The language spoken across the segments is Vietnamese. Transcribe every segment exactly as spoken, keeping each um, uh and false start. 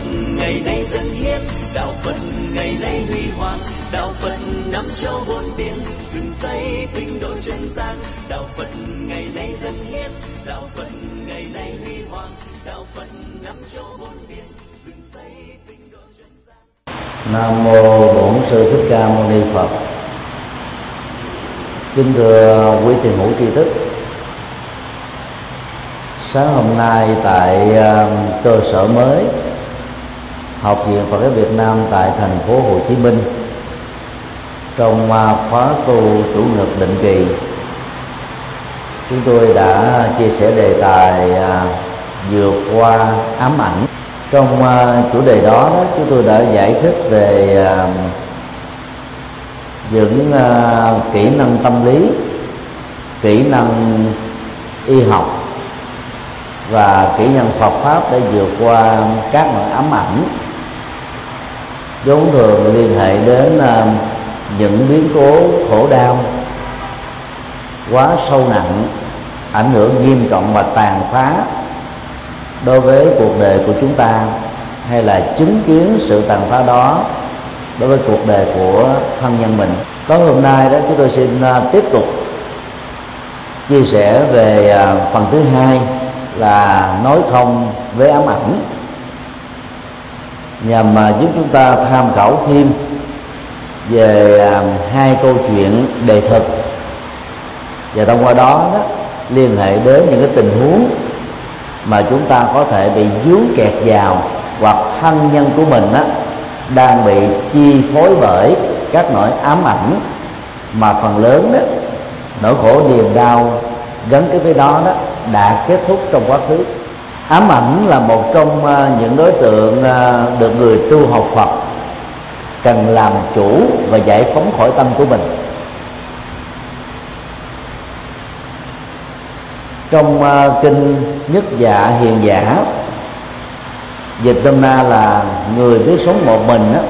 ngày nay dân hiến, đạo Phật ngày nay huy hoàng, đạo Phật năm châu bốn biển, dựng xây tinh độ chân gian. Đạo Phật ngày nay dân hiến, đạo Phật ngày nay huy hoàng, đạo Phật năm châu bốn biển, dựng xây tinh độ chân gian. Nam mô Bổn Sư Thích Ca Mâu Ni Phật. Kính thưa quý tiền hữu tri thức, sáng hôm nay tại cơ sở mới Học viện Phật giáo Việt Nam tại thành phố Hồ Chí Minh, trong khóa tu chủ nhật định kỳ, chúng tôi đã chia sẻ đề tài vượt qua ám ảnh. Trong chủ đề đó, đó chúng tôi đã giải thích về những kỹ năng tâm lý, kỹ năng y học và kỹ năng Phật pháp để vượt qua các nỗi ám ảnh vốn thường liên hệ đến những biến cố khổ đau quá sâu nặng, ảnh hưởng nghiêm trọng và tàn phá đối với cuộc đời của chúng ta, hay là chứng kiến sự tàn phá đó đối với cuộc đời của thân nhân mình. Tối hôm nay đó chúng tôi xin tiếp tục chia sẻ về phần thứ hai là nói không với ám ảnh, nhằm giúp chúng ta tham khảo thêm về hai câu chuyện đề thực, và thông qua đó, đó liên hệ đến những cái tình huống mà chúng ta có thể bị vướng kẹt vào, hoặc thân nhân của mình á, đang bị chi phối bởi các nỗi ám ảnh mà phần lớn đó, nỗi khổ niềm đau gắn kết với đó đó đã kết thúc trong quá khứ. Ám ảnh là một trong những đối tượng được người tu học Phật cần làm chủ và giải phóng khỏi tâm của mình. Trong kinh Nhất Dạ Hiền Giả, dịch nôm na là người biết sống một mình đó,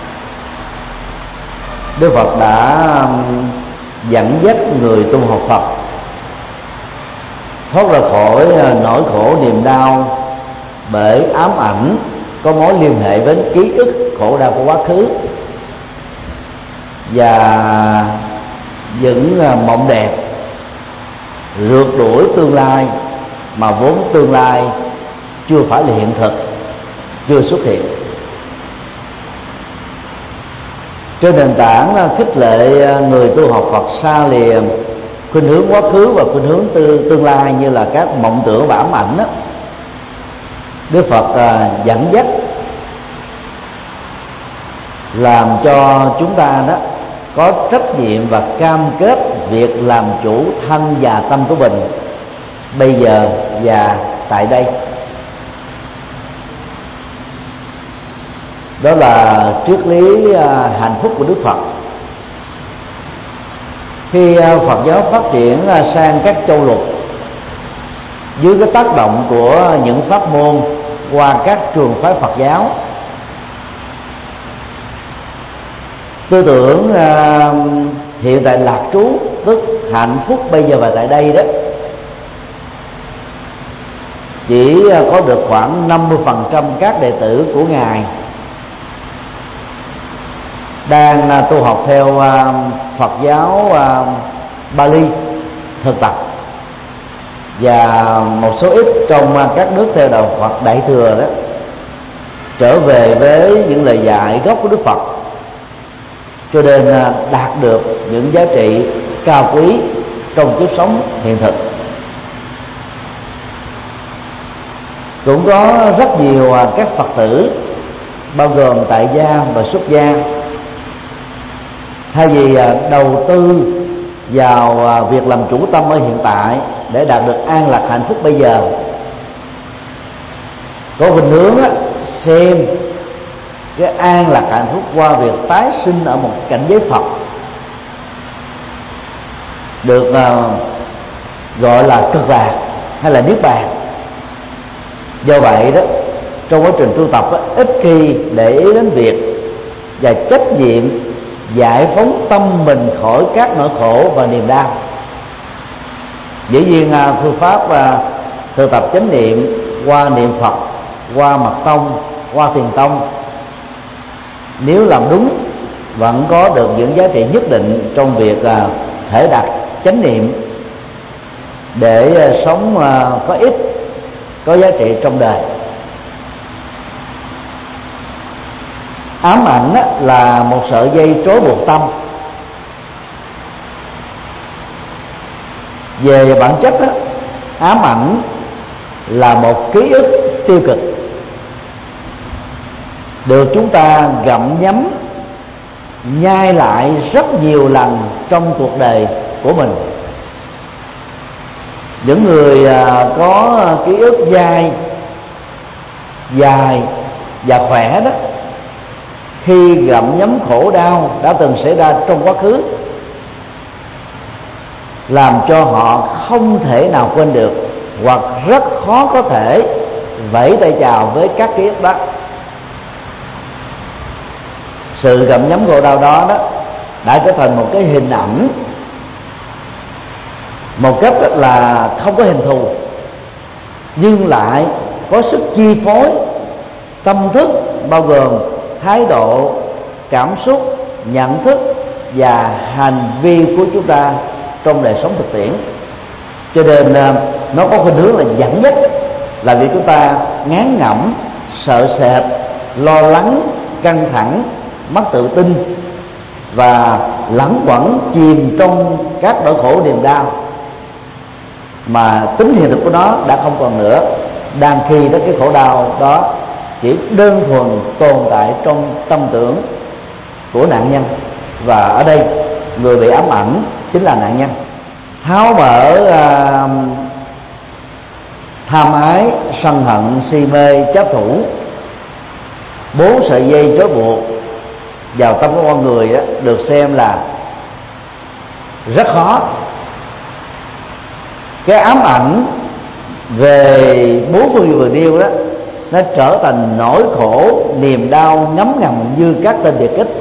Đức Phật đã dẫn dắt người tu học Phật thoát ra khỏi nỗi khổ niềm đau bởi ám ảnh có mối liên hệ với ký ức khổ đau của quá khứ, và những mộng đẹp rượt đuổi tương lai mà vốn tương lai chưa phải là hiện thực, chưa xuất hiện. Trên nền tảng khích lệ người tu học Phật xa lìa khuynh hướng quá khứ và khuynh hướng tư, tương lai như là các mộng tưởng và ám ảnh đó, Đức Phật uh, dẫn dắt làm cho chúng ta đó có trách nhiệm và cam kết việc làm chủ thân và tâm của mình bây giờ và tại đây. Đó là triết lý uh, hạnh phúc của Đức Phật. Khi Phật giáo phát triển sang các châu lục dưới cái tác động của những pháp môn qua các trường phái Phật giáo, tư tưởng hiện tại lạc trú, tức hạnh phúc bây giờ và tại đây đó, chỉ có được khoảng năm mươi phần trăm các đệ tử của Ngài đang tu học theo Phật giáo Bali thực tập, và một số ít trong các nước theo đạo Phật Đại thừa đó trở về với những lời dạy gốc của Đức Phật, cho nên đạt được những giá trị cao quý trong kiếp sống hiện thực. Cũng có rất nhiều các Phật tử bao gồm tại gia và xuất gia, thay vì đầu tư vào việc làm chủ tâm ở hiện tại để đạt được an lạc hạnh phúc bây giờ, có khuynh hướng xem cái an lạc hạnh phúc qua việc tái sinh ở một cảnh giới Phật, được gọi là cực lạc hay là niết bàn. Do vậy đó, trong quá trình tu tập đó, ít khi để ý đến việc và trách nhiệm giải phóng tâm mình khỏi các nỗi khổ và niềm đau. Dĩ nhiên phương pháp và thực tập chánh niệm qua niệm Phật, qua mật tông, Hoa Tiền Tông nếu làm đúng vẫn có được những giá trị nhất định trong việc à, thể đặt chánh niệm để à, sống à, có ích, có giá trị trong đời. Ám ảnh á, là một sợi dây trói buộc tâm. Về bản chất á, ám ảnh là một ký ức tiêu cực được chúng ta gặm nhấm, nhai lại rất nhiều lần trong cuộc đời của mình. Những người có ký ức dai, dài và khỏe đó, khi gặm nhấm khổ đau đã từng xảy ra trong quá khứ, làm cho họ không thể nào quên được, hoặc rất khó có thể vẫy tay chào với các ký ức đó. Sự gặm nhấm khổ đau đó, đó đã trở thành một cái hình ảnh, một cách là không có hình thù, nhưng lại có sức chi phối tâm thức, bao gồm thái độ, cảm xúc, nhận thức và hành vi của chúng ta trong đời sống thực tiễn. Cho nên nó có khuynh hướng là dẫn dắt làm cho chúng ta ngán ngẩm, sợ sệt, lo lắng, căng thẳng, mất tự tin và lẳng quẩn chìm trong các nỗi khổ niềm đau mà tính hiện thực của nó đã không còn nữa, đang khi đó cái khổ đau đó chỉ đơn thuần tồn tại trong tâm tưởng của nạn nhân. Và ở đây người bị ám ảnh chính là nạn nhân. Tháo mở uh, tham ái, sân hận, si mê, chấp thủ, bốn sợi dây trói buộc vào tâm của con người đó, được xem là rất khó. Cái ám ảnh về bốn phương vừa nêu đó, nó trở thành nỗi khổ, niềm đau ngấm ngầm như các tên biệt kích.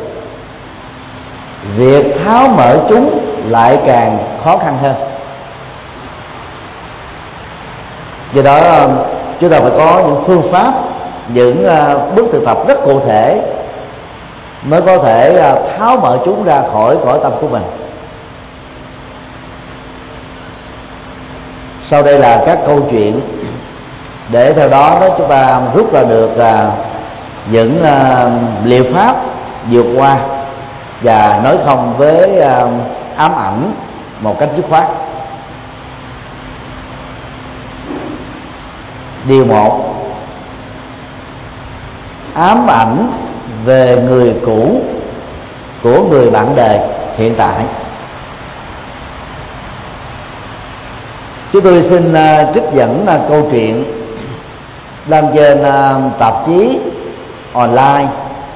Việc tháo mở chúng lại càng khó khăn hơn. Do đó chúng ta phải có những phương pháp, những bước thực tập rất cụ thể mới có thể tháo mở chúng ra khỏi cõi tâm của mình. Sau đây là các câu chuyện để theo đó, đó chúng ta rút ra được uh, những uh, liệu pháp vượt qua và nói không với uh, ám ảnh một cách dứt khoát. Điều một, ám ảnh về người cũ của người bạn đời hiện tại. Chúng tôi xin uh, trích dẫn uh, câu chuyện đăng trên uh, tạp chí online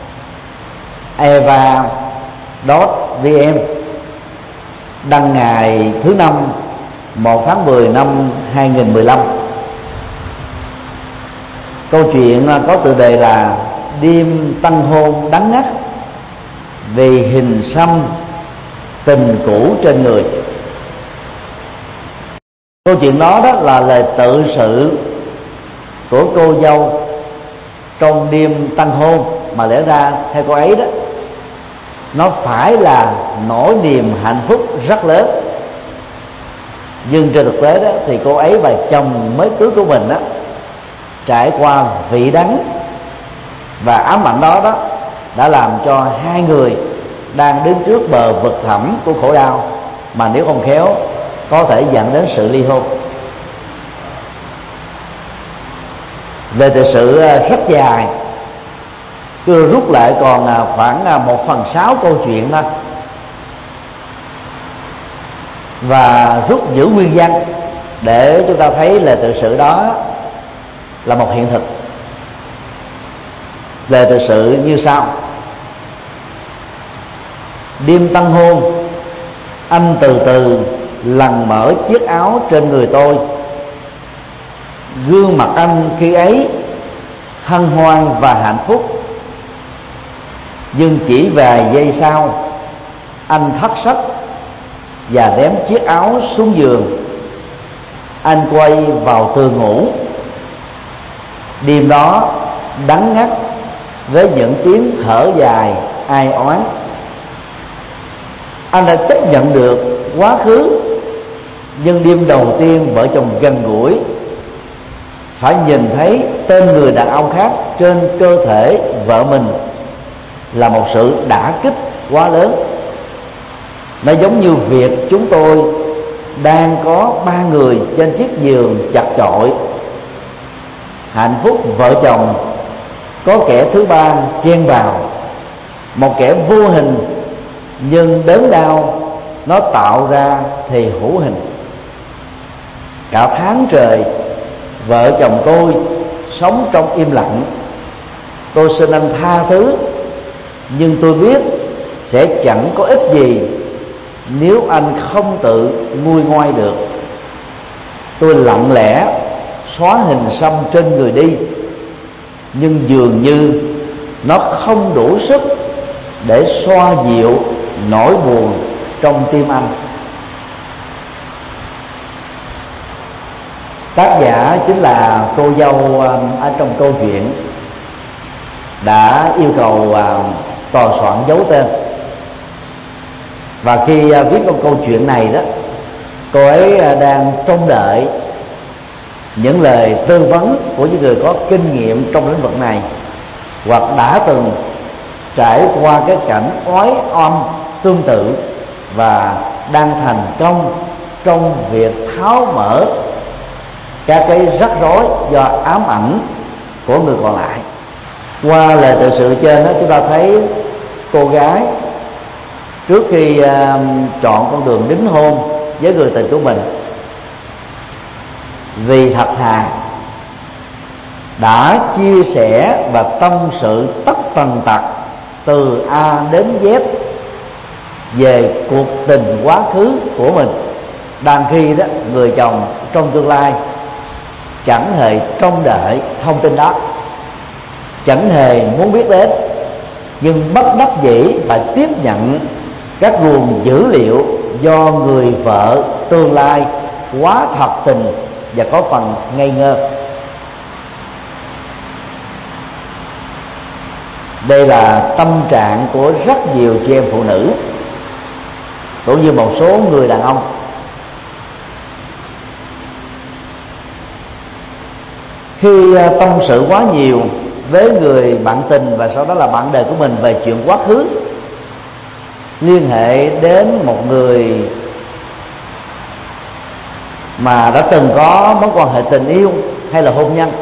eva chấm vn, đăng ngày thứ năm một tháng mười năm hai nghìn mười lăm. Câu chuyện uh, có tựa đề là đêm tân hôn đắng ngắt vì hình xăm tình cũ trên người. Câu chuyện đó đó là lời tự sự của cô dâu trong đêm tân hôn, mà lẽ ra theo cô ấy đó, nó phải là nỗi niềm hạnh phúc rất lớn. Nhưng trên thực tế đó thì cô ấy và chồng mới cưới của mình đó trải qua vị đắng, và ám ảnh đó đó đã làm cho hai người đang đứng trước bờ vực thẳm của khổ đau, mà nếu không khéo có thể dẫn đến sự ly hôn. Về thực sự rất dài, cứ rút lại còn khoảng một phần sáu câu chuyện thôi, và rút giữ nguyên văn để chúng ta thấy là tự sự đó là một hiện thực. Lời tự sự như sau: đêm tân hôn, anh từ từ lần mở chiếc áo trên người tôi. Gương mặt anh khi ấy hân hoan và hạnh phúc, nhưng chỉ vài giây sau anh thất sách và ném chiếc áo xuống giường. Anh quay vào tường ngủ. Đêm đó đắng ngắt với những tiếng thở dài ai oán. Anh đã chấp nhận được quá khứ, nhưng đêm đầu tiên vợ chồng gần gũi phải nhìn thấy tên người đàn ông khác trên cơ thể vợ mình là một sự đả kích quá lớn. Nó giống như việc chúng tôi đang có ba người trên chiếc giường chặt chội, hạnh phúc vợ chồng có kẻ thứ ba chen vào, một kẻ vô hình nhưng đớn đau nó tạo ra thì hữu hình. Cả tháng trời vợ chồng tôi sống trong im lặng. Tôi xin anh tha thứ, nhưng tôi biết sẽ chẳng có ích gì nếu anh không tự nguôi ngoai được. Tôi lặng lẽ xóa hình xăm trên người đi, nhưng dường như nó không đủ sức để xoa dịu nỗi buồn trong tim anh. Tác giả chính là cô dâu ở trong câu chuyện đã yêu cầu tòa soạn giấu tên. Và khi viết con câu chuyện này đó, cô ấy đang trông đợi những lời tư vấn của những người có kinh nghiệm trong lĩnh vực này, hoặc đã từng trải qua cái cảnh oái oăm tương tự và đang thành công trong việc tháo mở các cái rắc rối do ám ảnh của người còn lại. Qua lời tự sự trên đó, chúng ta thấy cô gái trước khi uh, chọn con đường đính hôn với người tình của mình, vì thật thà đã chia sẻ và tâm sự tất tần tật từ A đến Z về cuộc tình quá khứ của mình, đang khi đó người chồng trong tương lai chẳng hề trông đợi thông tin đó, chẳng hề muốn biết đến, nhưng bất đắc dĩ phải tiếp nhận các nguồn dữ liệu do người vợ tương lai quá thật tình và có phần ngây ngơ. Đây là tâm trạng của rất nhiều chị em phụ nữ, cũng như một số người đàn ông. Khi tâm sự quá nhiều với người bạn tình và sau đó là bạn đời của mình về chuyện quá khứ, liên hệ đến một người mà đã từng có mối quan hệ tình yêu hay là hôn nhân,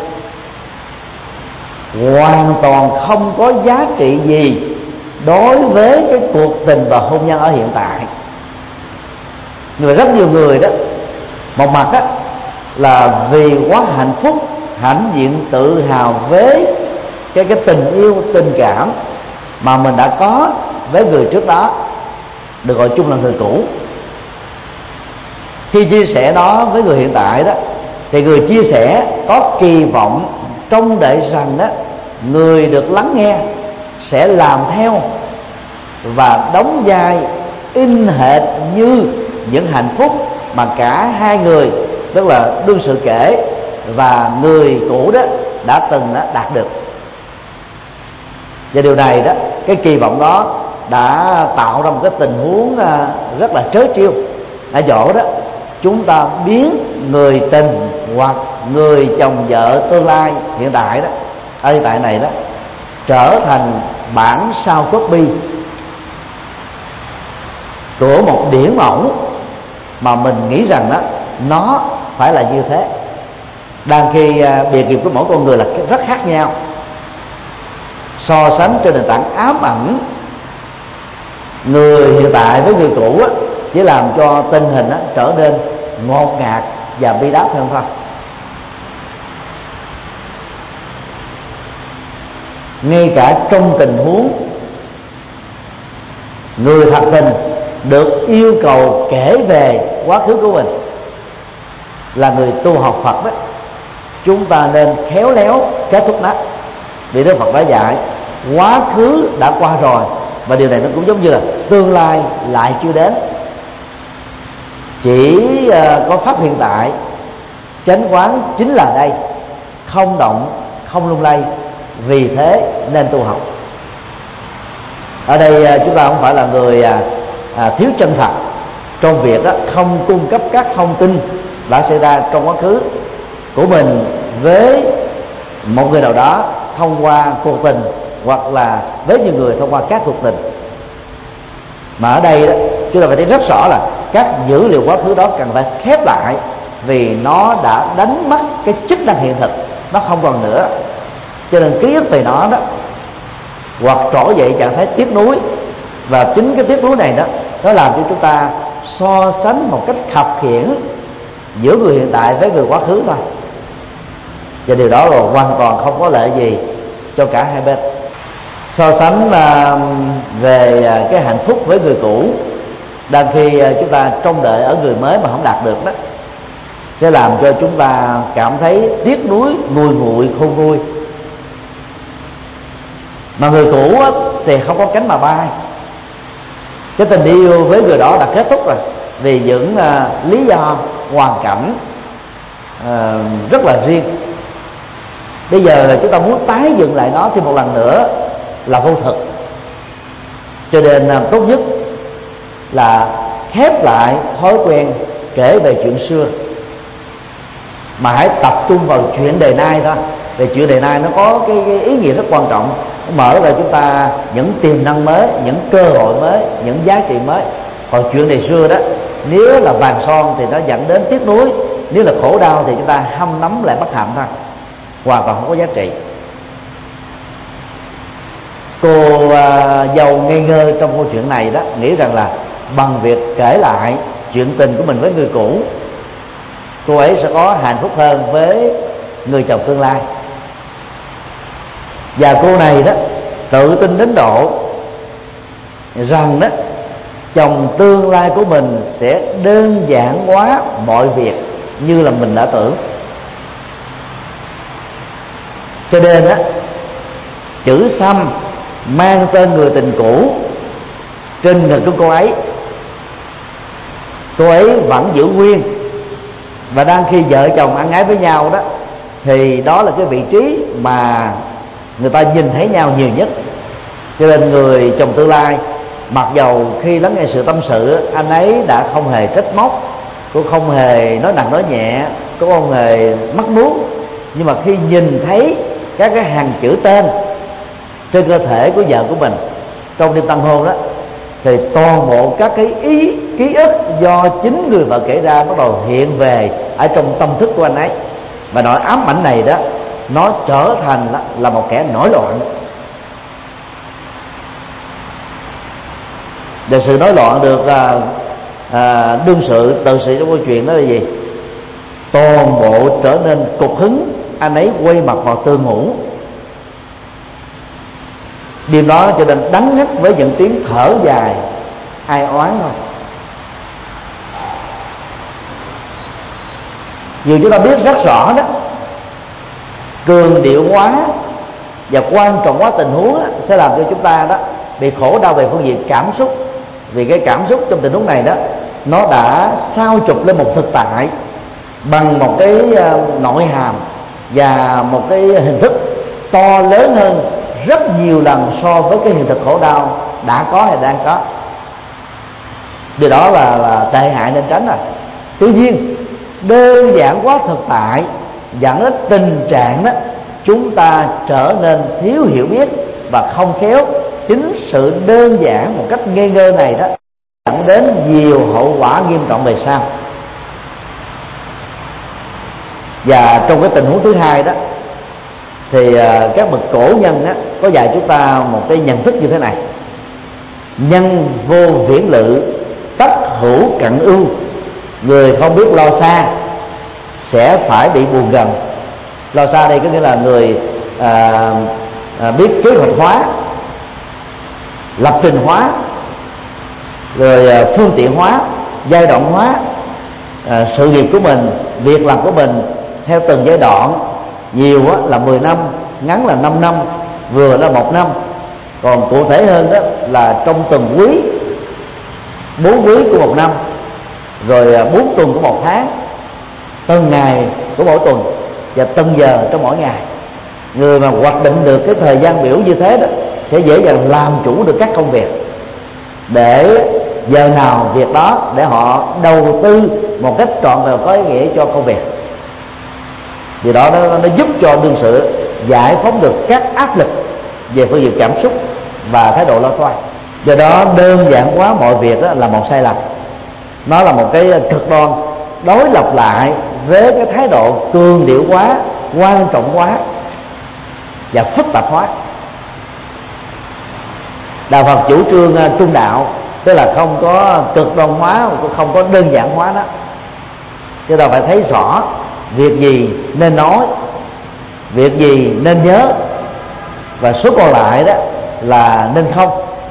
hoàn toàn không có giá trị gì đối với cái cuộc tình và hôn nhân ở hiện tại. Nhưng mà rất nhiều người đó, một mặt đó là vì quá hạnh phúc, hãnh diện, tự hào với cái cái tình yêu, tình cảm mà mình đã có với người trước đó, được gọi chung là người cũ. Khi chia sẻ đó với người hiện tại đó, thì người chia sẻ có kỳ vọng trông đợi rằng đó người được lắng nghe sẽ làm theo và đóng vai in hệt như những hạnh phúc mà cả hai người, tức là đương sự kể và người cũ đó đã từng đó đạt được. Và điều này đó, cái kỳ vọng đó đã tạo ra một cái tình huống rất là trớ trêu ở chỗ đó chúng ta biến người tình hoặc người chồng vợ tương lai hiện tại đó, ở hiện tại này đó, trở thành bản sao copy của một điển mẫu mà mình nghĩ rằng đó nó phải là như thế, đang khi bề nghiệp của mỗi con người là rất khác nhau. So sánh trên nền tảng ám ảnh người hiện tại với người cũ á, chỉ làm cho tình hình á, trở nên ngột ngạt và bi đát hơn thôi. Ngay cả trong tình huống người thật tình được yêu cầu kể về quá khứ của mình, là người tu học Phật đó, chúng ta nên khéo léo kết thúc nó. Vì Đức Phật đã dạy quá khứ đã qua rồi, và điều này nó cũng giống như là tương lai lại chưa đến. Chỉ có pháp hiện tại, chánh quán chính là đây, không động, không lung lay, vì thế nên tu học. Ở đây chúng ta không phải là người à, à, thiếu chân thật trong việc đó, không cung cấp các thông tin đã xảy ra trong quá khứ của mình với một người nào đó thông qua cuộc tình, hoặc là với nhiều người thông qua các cuộc tình. Mà ở đây đó, chúng ta phải thấy rất rõ là các dữ liệu quá khứ đó cần phải khép lại, vì nó đã đánh mất cái chức năng hiện thực, nó không còn nữa. Cho nên ký ức về nó đó hoặc trỗi dậy trạng thái tiếc nuối, và chính cái tiếc nuối này đó nó làm cho chúng ta so sánh một cách khập khiễng giữa người hiện tại với người quá khứ thôi, và điều đó là hoàn toàn không có lợi gì cho cả hai bên. So sánh uh, về uh, cái hạnh phúc với người cũ, đang khi uh, chúng ta trông đợi ở người mới mà không đạt được đó, sẽ làm cho chúng ta cảm thấy tiếc nuối, nguôi nguội, khôn nguôi. Mà người cũ á, thì không có cánh mà bay. Cái tình yêu với người đó đã kết thúc rồi, vì những uh, lý do hoàn cảnh uh, rất là riêng. Bây giờ chúng ta muốn tái dựng lại nó thêm một lần nữa là vô thực. Cho nên uh, tốt nhất là khép lại thói quen kể về chuyện xưa, mà hãy tập trung vào chuyện đề nay thôi. Về chuyện đề nay nó có cái, cái ý nghĩa rất quan trọng, nó mở ra chúng ta những tiềm năng mới, những cơ hội mới, những giá trị mới. Còn chuyện đề xưa đó, nếu là vàng son thì nó dẫn đến tiếc nuối, nếu là khổ đau thì chúng ta hâm nắm lại bất hạnh thôi, hoàn toàn không có giá trị. Cô à, giàu ngây ngơ trong câu chuyện này đó nghĩ rằng là bằng việc kể lại chuyện tình của mình với người cũ, cô ấy sẽ có hạnh phúc hơn với người chồng tương lai. Và cô này đó tự tin đến độ rằng đó chồng tương lai của mình sẽ đơn giản hóa mọi việc như là mình đã tưởng. Cho nên đó, chữ xăm mang tên người tình cũ trên người của cô ấy, cô ấy vẫn giữ nguyên. Và đang khi vợ chồng ăn ái với nhau đó, thì đó là cái vị trí mà người ta nhìn thấy nhau nhiều nhất. Cho nên người chồng tương lai, mặc dầu khi lắng nghe sự tâm sự, anh ấy đã không hề trách móc, cũng không hề nói nặng nói nhẹ, cũng không hề mắc muốn, nhưng mà khi nhìn thấy các cái hàng chữ tên trên cơ thể của vợ của mình trong đêm tân hôn đó, thì toàn bộ các cái ý ký ức do chính người vợ kể ra bắt đầu hiện về ở trong tâm thức của anh ấy. Và nỗi ám ảnh này đó, nó trở thành là, là một kẻ nổi loạn. Để sự nổi loạn được à, à, đương sự tự sự trong câu chuyện đó là gì? Toàn bộ trở nên cục hứng, anh ấy quay mặt vào tường ngủ. Đêm đó cho nên đắng ngắt với những tiếng thở dài ai oán thôi. Dù chúng ta biết rất rõ đó, cường điệu hóa và quan trọng hóa tình huống đó, sẽ làm cho chúng ta đó bị khổ đau về phương diện cảm xúc. Vì cái cảm xúc trong tình huống này đó, nó đã sao chụp lên một thực tại bằng một cái nội hàm và một cái hình thức to lớn hơn rất nhiều lần so với cái hiện thực khổ đau đã có hay đang có. Điều đó là, là tệ hại nên tránh rồi. Tuy nhiên đơn giản quá thực tại dẫn đến tình trạng đó chúng ta trở nên thiếu hiểu biết và không khéo. Chính sự đơn giản một cách ngây ngơ này đó dẫn đến nhiều hậu quả nghiêm trọng về sau. Và trong cái tình huống thứ hai đó, thì uh, các bậc cổ nhân đó có dạy chúng ta một cái nhận thức như thế này: nhân vô viễn lự, tất hữu cận ưu. Người không biết lo xa sẽ phải bị buồn gần. Lo xa đây có nghĩa là người à, à, biết kế hoạch hóa, lập trình hóa, rồi à, phương tiện hóa, giai đoạn hóa à, sự nghiệp của mình, việc làm của mình theo từng giai đoạn. Nhiều á, là mười năm, ngắn là năm năm, vừa là một năm. Còn cụ thể hơn đó là trong từng quý, bốn quý của một năm, rồi bốn tuần của một tháng, từng ngày của mỗi tuần và từng giờ trong mỗi ngày. Người mà hoạch định được cái thời gian biểu như thế đó sẽ dễ dàng làm chủ được các công việc, để giờ nào việc đó để họ đầu tư một cách trọn vẹn có ý nghĩa cho công việc. Vì đó nó, nó giúp cho đương sự giải phóng được các áp lực về phương diện cảm xúc và thái độ lo toan. Do đó đơn giản hóa mọi việc là một sai lầm. Nó là một cái cực đoan đối lập lại với cái thái độ cường điệu quá, quan trọng quá và phức tạp hóa. Đạo Phật chủ trương trung đạo, tức là không có cực đoan hóa, cũng không có đơn giản hóa đó. Chúng ta phải thấy rõ việc gì nên nói, việc gì nên nhớ, và số còn lại đó là nên không.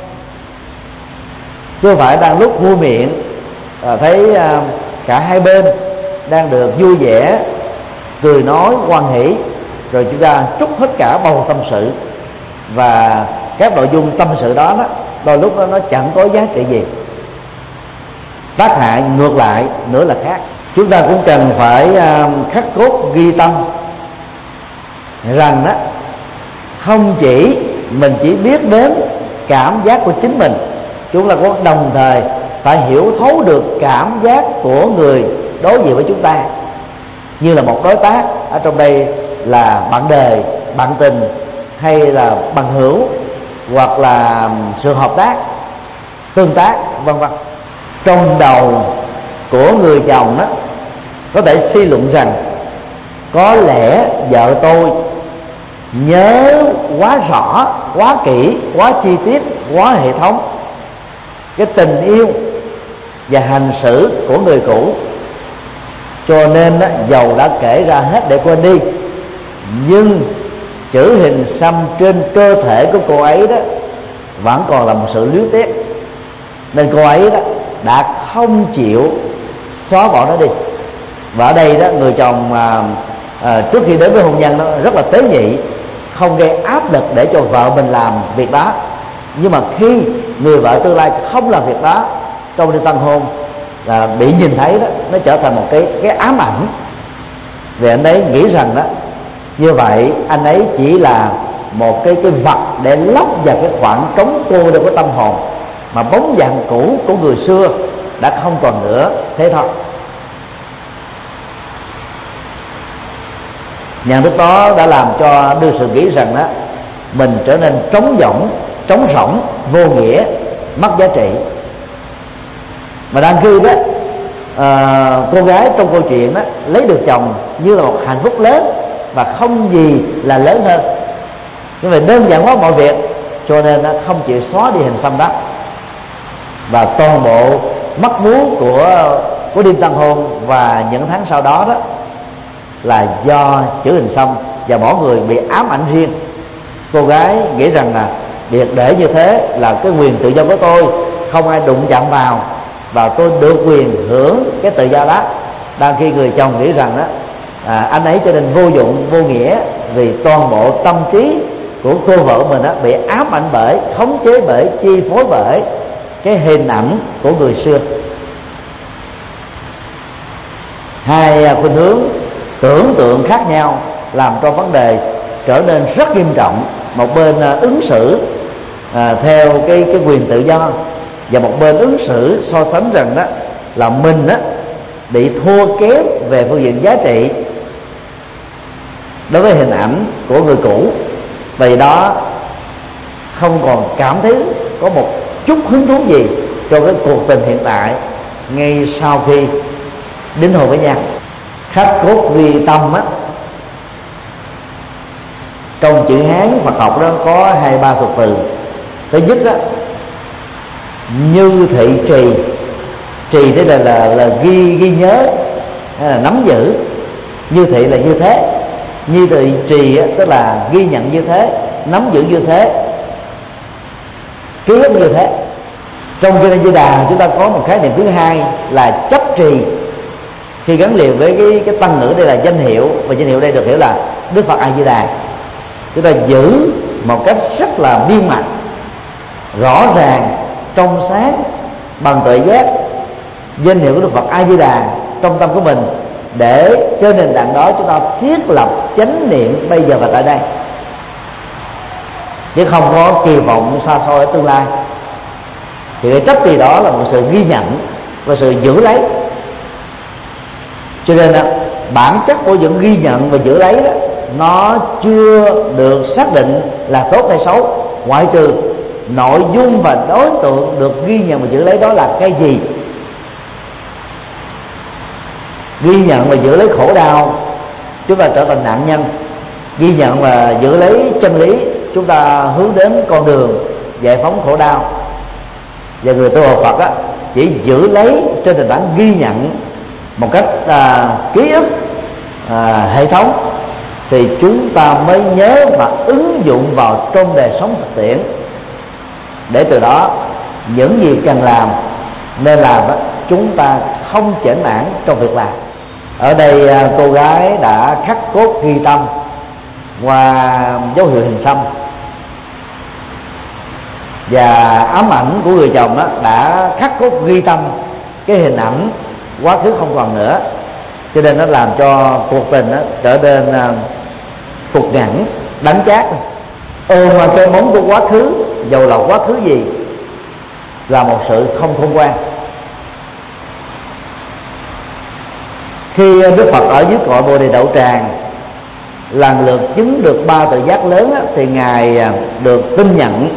Chứ không phải đang lúc vui miệng à, thấy à, cả hai bên đang được vui vẻ, cười nói hoan hỷ, rồi chúng ta trút hết cả bầu tâm sự, và các nội dung tâm sự đó, đó đôi lúc đó nó chẳng có giá trị gì. Tác hại ngược lại nữa là khác. Chúng ta cũng cần phải uh, khắc cốt ghi tâm rằng đó, không chỉ mình chỉ biết đến cảm giác của chính mình, chúng ta cũng đồng thời phải hiểu thấu được cảm giác của người đối diện với chúng ta, như là một đối tác. Ở trong đây là bạn đời, bạn tình, hay là bằng hữu, hoặc là sự hợp tác, tương tác, vân vân. Trong đầu của người chồng đó có thể suy luận rằng có lẽ vợ tôi nhớ quá rõ, quá kỹ, quá chi tiết, quá hệ thống cái tình yêu và hành xử của người cũ, cho nên đó, dầu đã kể ra hết để quên đi, nhưng chữ hình xăm trên cơ thể của cô ấy đó vẫn còn là một sự luyến tiếc, nên cô ấy đó đã không chịu xóa bỏ nó đi. Và ở đây đó, người chồng à, à, trước khi đến với hôn nhân đó rất là tế nhị, không gây áp lực để cho vợ mình làm việc đó. Nhưng mà khi người vợ tương lai không làm việc đó trong đêm tân hôn, là bị nhìn thấy đó, nó trở thành một cái cái ám ảnh. Vì anh ấy nghĩ rằng đó, như vậy anh ấy chỉ là một cái cái vật để lấp vào cái khoảng trống cô đơn của tâm hồn, mà bóng dạng cũ của người xưa đã không còn nữa, thế thôi. Nhận thức đó đã làm cho đương sự nghĩ rằng đó mình trở nên trống rỗng, trống rỗng, vô nghĩa, mất giá trị. Mà đang khi đó à, cô gái trong câu chuyện đó lấy được chồng như là một hạnh phúc lớn, và không gì là lớn hơn. Nhưng mà đơn giản hóa mọi việc, cho nên nó không chịu xóa đi hình xăm đó. Và toàn bộ mất vú của của đêm tân hôn và những tháng sau đó đó là do chữ hình xăm, và mỗi người bị ám ảnh riêng. Cô gái nghĩ rằng là việc để như thế là cái quyền tự do của tôi, không ai đụng chạm vào, và tôi được quyền hưởng cái tự do đó. Đang khi người chồng nghĩ rằng đó à, anh ấy cho nên vô dụng, vô nghĩa, vì toàn bộ tâm trí của cô vợ mình đó bị ám ảnh bởi, khống chế bởi, chi phối bởi cái hình ảnh của người xưa. Hai khuynh hướng tưởng tượng khác nhau làm cho vấn đề trở nên rất nghiêm trọng. Một bên à, ứng xử à, theo cái cái quyền tự do, và một bên ứng xử so sánh rằng đó là mình đó bị thua kém về phương diện giá trị đối với hình ảnh của người cũ. Vì đó không còn cảm thấy có một chút hứng thú gì cho cái cuộc tình hiện tại ngay sau khi đính hôn với nhau. Khắc cốt ghi tâm á, trong chữ Hán Phật học đó có hai ba thuật từ. Thứ nhất đó, như thị trì. Trì thế là, là là ghi ghi nhớ hay là nắm giữ. Như thị là như thế, như thị trì á, tức là ghi nhận như thế, nắm giữ như thế, ký ức như thế. Trong Kinh A Di Đà chúng ta có một khái niệm thứ hai là chấp trì, khi gắn liền với cái cái tăng ngữ đây là danh hiệu, và danh hiệu đây được hiểu là Đức Phật A Di Đà. Chúng ta giữ một cách rất là viên mãn, rõ ràng, trong sáng, bằng tuệ giác danh hiệu của Đức Phật A Di Đà trong tâm của mình, để trên nền tảng đó chúng ta thiết lập chánh niệm bây giờ và tại đây. chứ không có kỳ vọng xa xôi ở tương lai. Thì cái chấp trì đó là một sự ghi nhận và sự giữ lấy. Cho nên bản chất của những ghi nhận và giữ lấy đó, nó chưa được xác định là tốt hay xấu, ngoại trừ nội dung và đối tượng được ghi nhận và giữ lấy đó là cái gì. Ghi nhận và giữ lấy khổ đau, chúng ta trở thành nạn nhân. Ghi nhận và giữ lấy chân lý, chúng ta hướng đến con đường giải phóng khổ đau. Và người tu học Phật á, chỉ giữ lấy trên nền tảng ghi nhận một cách à, ký ức à, hệ thống, thì chúng ta mới nhớ và ứng dụng vào trong đời sống thực tiễn, để từ đó những gì cần làm nên làm chúng ta không chểnh mảng trong việc làm. Ở đây cô gái đã khắc cốt ghi tâm qua dấu hiệu hình xăm, và ám ảnh của người chồng đó đã khắc cốt ghi tâm cái hình ảnh quá khứ không còn nữa, cho nên nó làm cho cuộc tình đó trở nên cục ngẳng, đắng chát. Ôm cái móng của quá khứ, dầu là quá khứ gì, là một sự không khôn ngoan. Khi Đức Phật ở dưới cội Bồ Đề Đậu Tràng lần lượt chứng được ba tự giác lớn á, thì ngài được tin nhận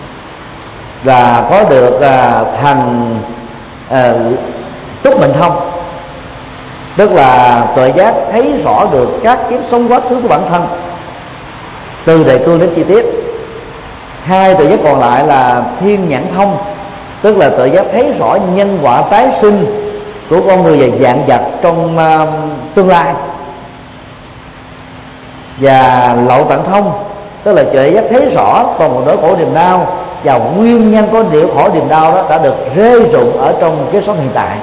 và có được à, thành à, túc mệnh thông, tức là tuệ giác thấy rõ được các kiếp sống quá khứ của bản thân từ đề cương đến chi tiết. Hai tuệ giác còn lại là thiên nhãn thông, tức là tuệ giác thấy rõ nhân quả tái sinh của con người và vạn vật trong uh, tương lai. Và lậu tận thông, tức là tuệ giác thấy rõ còn một nỗi khổ niềm đau và nguyên nhân của nỗi khổ niềm đau đó đã được rơi rụng ở trong kiếp sống hiện tại.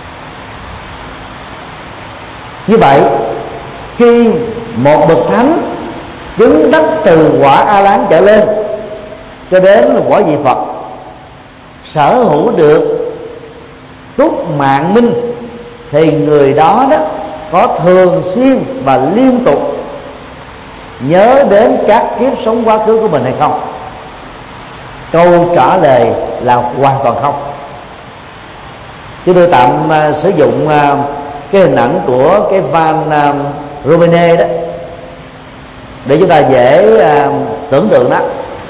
Như vậy, khi một bậc thánh chứng đắc từ quả A Lán trở lên cho đến quả vị Phật, sở hữu được túc mạng minh, thì người đó đó có thường xuyên và liên tục nhớ đến các kiếp sống quá khứ của mình hay không? Câu trả lời là hoàn toàn không. Chúng tôi tạm uh, sử dụng uh, cái hình ảnh của cái van uh, Romine đó để chúng ta dễ uh, tưởng tượng đó.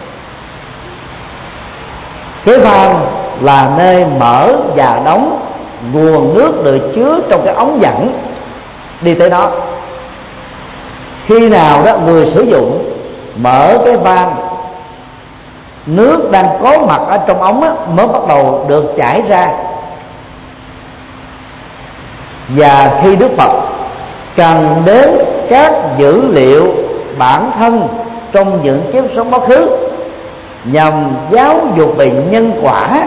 Cái van là nơi mở và đóng nguồn nước được chứa trong cái ống dẫn đi tới đó. Khi nào đó người sử dụng mở cái van, nước đang có mặt ở trong ống á, mới bắt đầu được chảy ra. Và khi Đức Phật cần đến các dữ liệu bản thân trong những kiếp sống quá khứ nhằm giáo dục về nhân quả,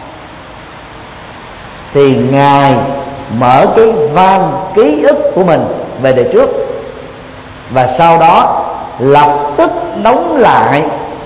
thì Ngài mở cái van ký ức của mình về đời trước, và sau đó lập tức đóng lại.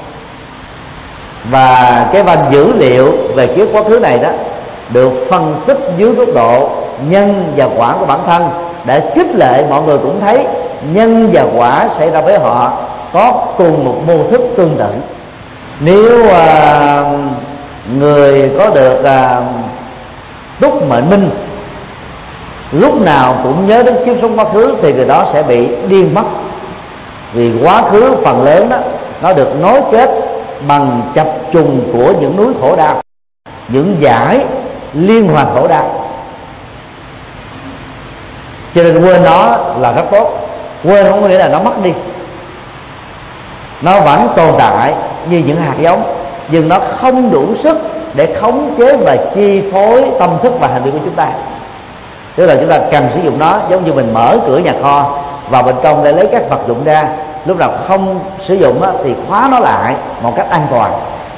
Và cái van dữ liệu về kiếp quá khứ này đó được phân tích dưới góc độ nhân và quả của bản thân, để khích lệ mọi người cũng thấy nhân và quả xảy ra với họ có cùng một mô thức tương tự. Nếu à, người có được à, túc mệnh minh lúc nào cũng nhớ đến kiếp sống quá khứ, thì người đó sẽ bị điên mất. Vì quá khứ phần lớn đó nó được nối kết bằng chập trùng của những núi khổ đau, những dải liên hoàn khổ đau. Cho nên quên nó là rất tốt. Quên không có nghĩa là nó mất đi, nó vẫn tồn tại như những hạt giống, nhưng nó không đủ sức để khống chế và chi phối tâm thức và hành vi của chúng ta. Tức là chúng ta cần sử dụng nó giống như mình mở cửa nhà kho vào bên trong để lấy các vật dụng ra. Lúc nào không sử dụng á, thì khóa nó lại một cách an toàn.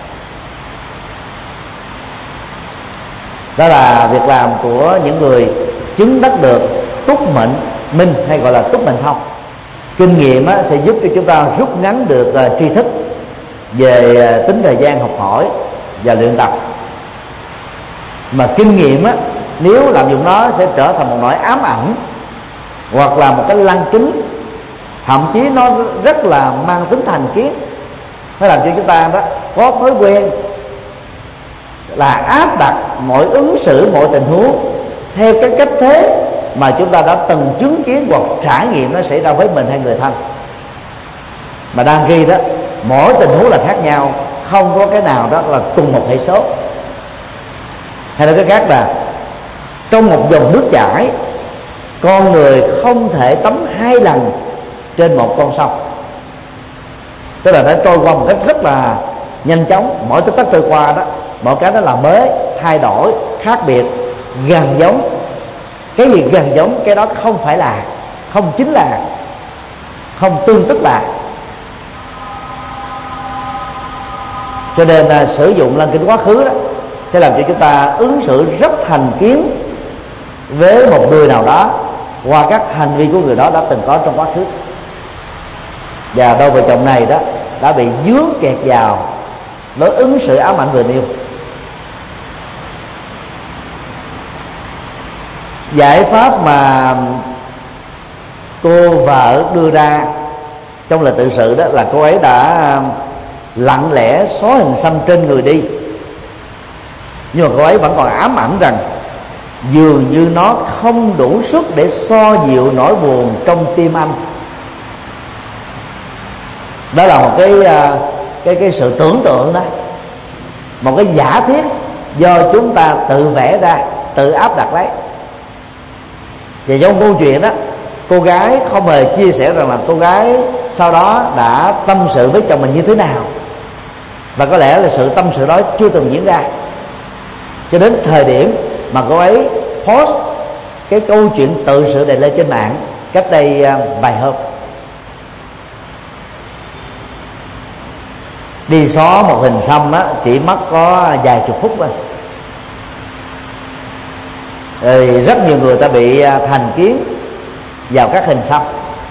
Đó là việc làm của những người chứng đắc được túc mệnh minh, hay gọi là túc mệnh thông. Kinh nghiệm á, sẽ giúp cho chúng ta rút ngắn được uh, tri thức về uh, tính thời gian học hỏi và luyện tập. Mà kinh nghiệm á, nếu lạm dụng nó sẽ trở thành một nỗi ám ảnh, hoặc là một cái lăng kính, thậm chí nó rất là mang tính thành kiến. nó làm cho chúng ta đó có thói quen là áp đặt mọi ứng xử, mọi tình huống theo cái cách thế mà chúng ta đã từng chứng kiến hoặc trải nghiệm nó xảy ra với mình hay người thân. Mà đang khi đó mỗi tình huống là khác nhau, không có cái nào đó là cùng một hệ số. Hay là cái khác là trong một dòng nước chảy, con người không thể tắm hai lần trên một con sông, tức là nó trôi qua một cách rất là nhanh chóng. Mỗi tích tắc trôi qua đó, mỗi cái đó là mới, thay đổi, khác biệt, gần giống. Cái gì gần giống cái đó không phải là, không chính là, không tương tức là. Cho nên là sử dụng lăng kính quá khứ đó sẽ làm cho chúng ta ứng xử rất thành kiến với một người nào đó qua các hành vi của người đó đã từng có trong quá khứ. Và đôi vợ chồng này đó đã bị dướng kẹt vào lối ứng xử ám ảnh vừa nêu. Giải pháp mà cô vợ đưa ra trong lời tự sự đó là cô ấy đã lặng lẽ xóa hình xăm trên người đi, nhưng mà cô ấy vẫn còn ám ảnh rằng dường như nó không đủ sức để xoa dịu nỗi buồn trong tim anh. Đó là một cái cái cái sự tưởng tượng đó, một cái giả thiết do chúng ta tự vẽ ra, tự áp đặt lấy. Và trong câu chuyện đó, cô gái không hề chia sẻ rằng là cô gái sau đó đã tâm sự với chồng mình như thế nào, và có lẽ là sự tâm sự đó chưa từng diễn ra cho đến thời điểm mà cô ấy post cái câu chuyện tự sự này lên trên mạng cách đây vài hôm. Đi xóa một hình xăm á chỉ mất có vài chục phút thôi. Rồi rất nhiều người ta bị thành kiến vào các hình xăm.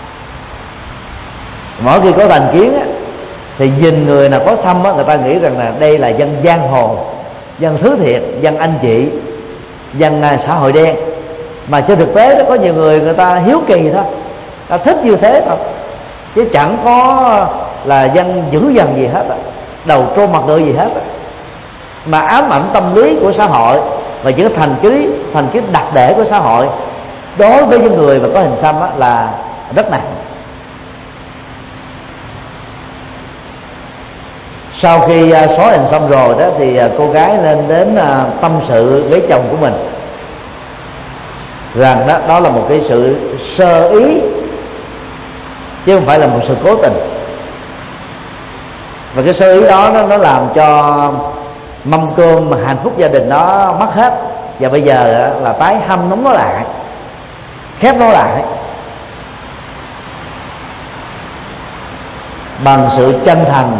Mỗi khi có thành kiến á, thì nhìn người nào có xăm á, người ta nghĩ rằng là đây là dân giang hồ, dân thứ thiệt, dân anh chị, dân xã hội đen. Mà trên thực tế đó có nhiều người người ta hiếu kỳ thôi, ta thích như thế thôi, chứ chẳng có là dân dữ dằn gì hết, đầu trô mặt ngựa gì hết. Mà ám ảnh tâm lý của xã hội và những thành kiến thành kiến đặc để của xã hội đối với những người mà có hình xăm là rất nặng. Sau khi xóa hình xăm rồi đó thì cô gái lên đến tâm sự với chồng của mình rằng đó, đó là một cái sự sơ ý chứ không phải là một sự cố tình. Và cái sơ ý đó nó, nó làm cho mâm cơm hạnh phúc gia đình nó mất hết. Và bây giờ là tái hâm nóng nó lại, khép nó lại. Bằng sự chân thành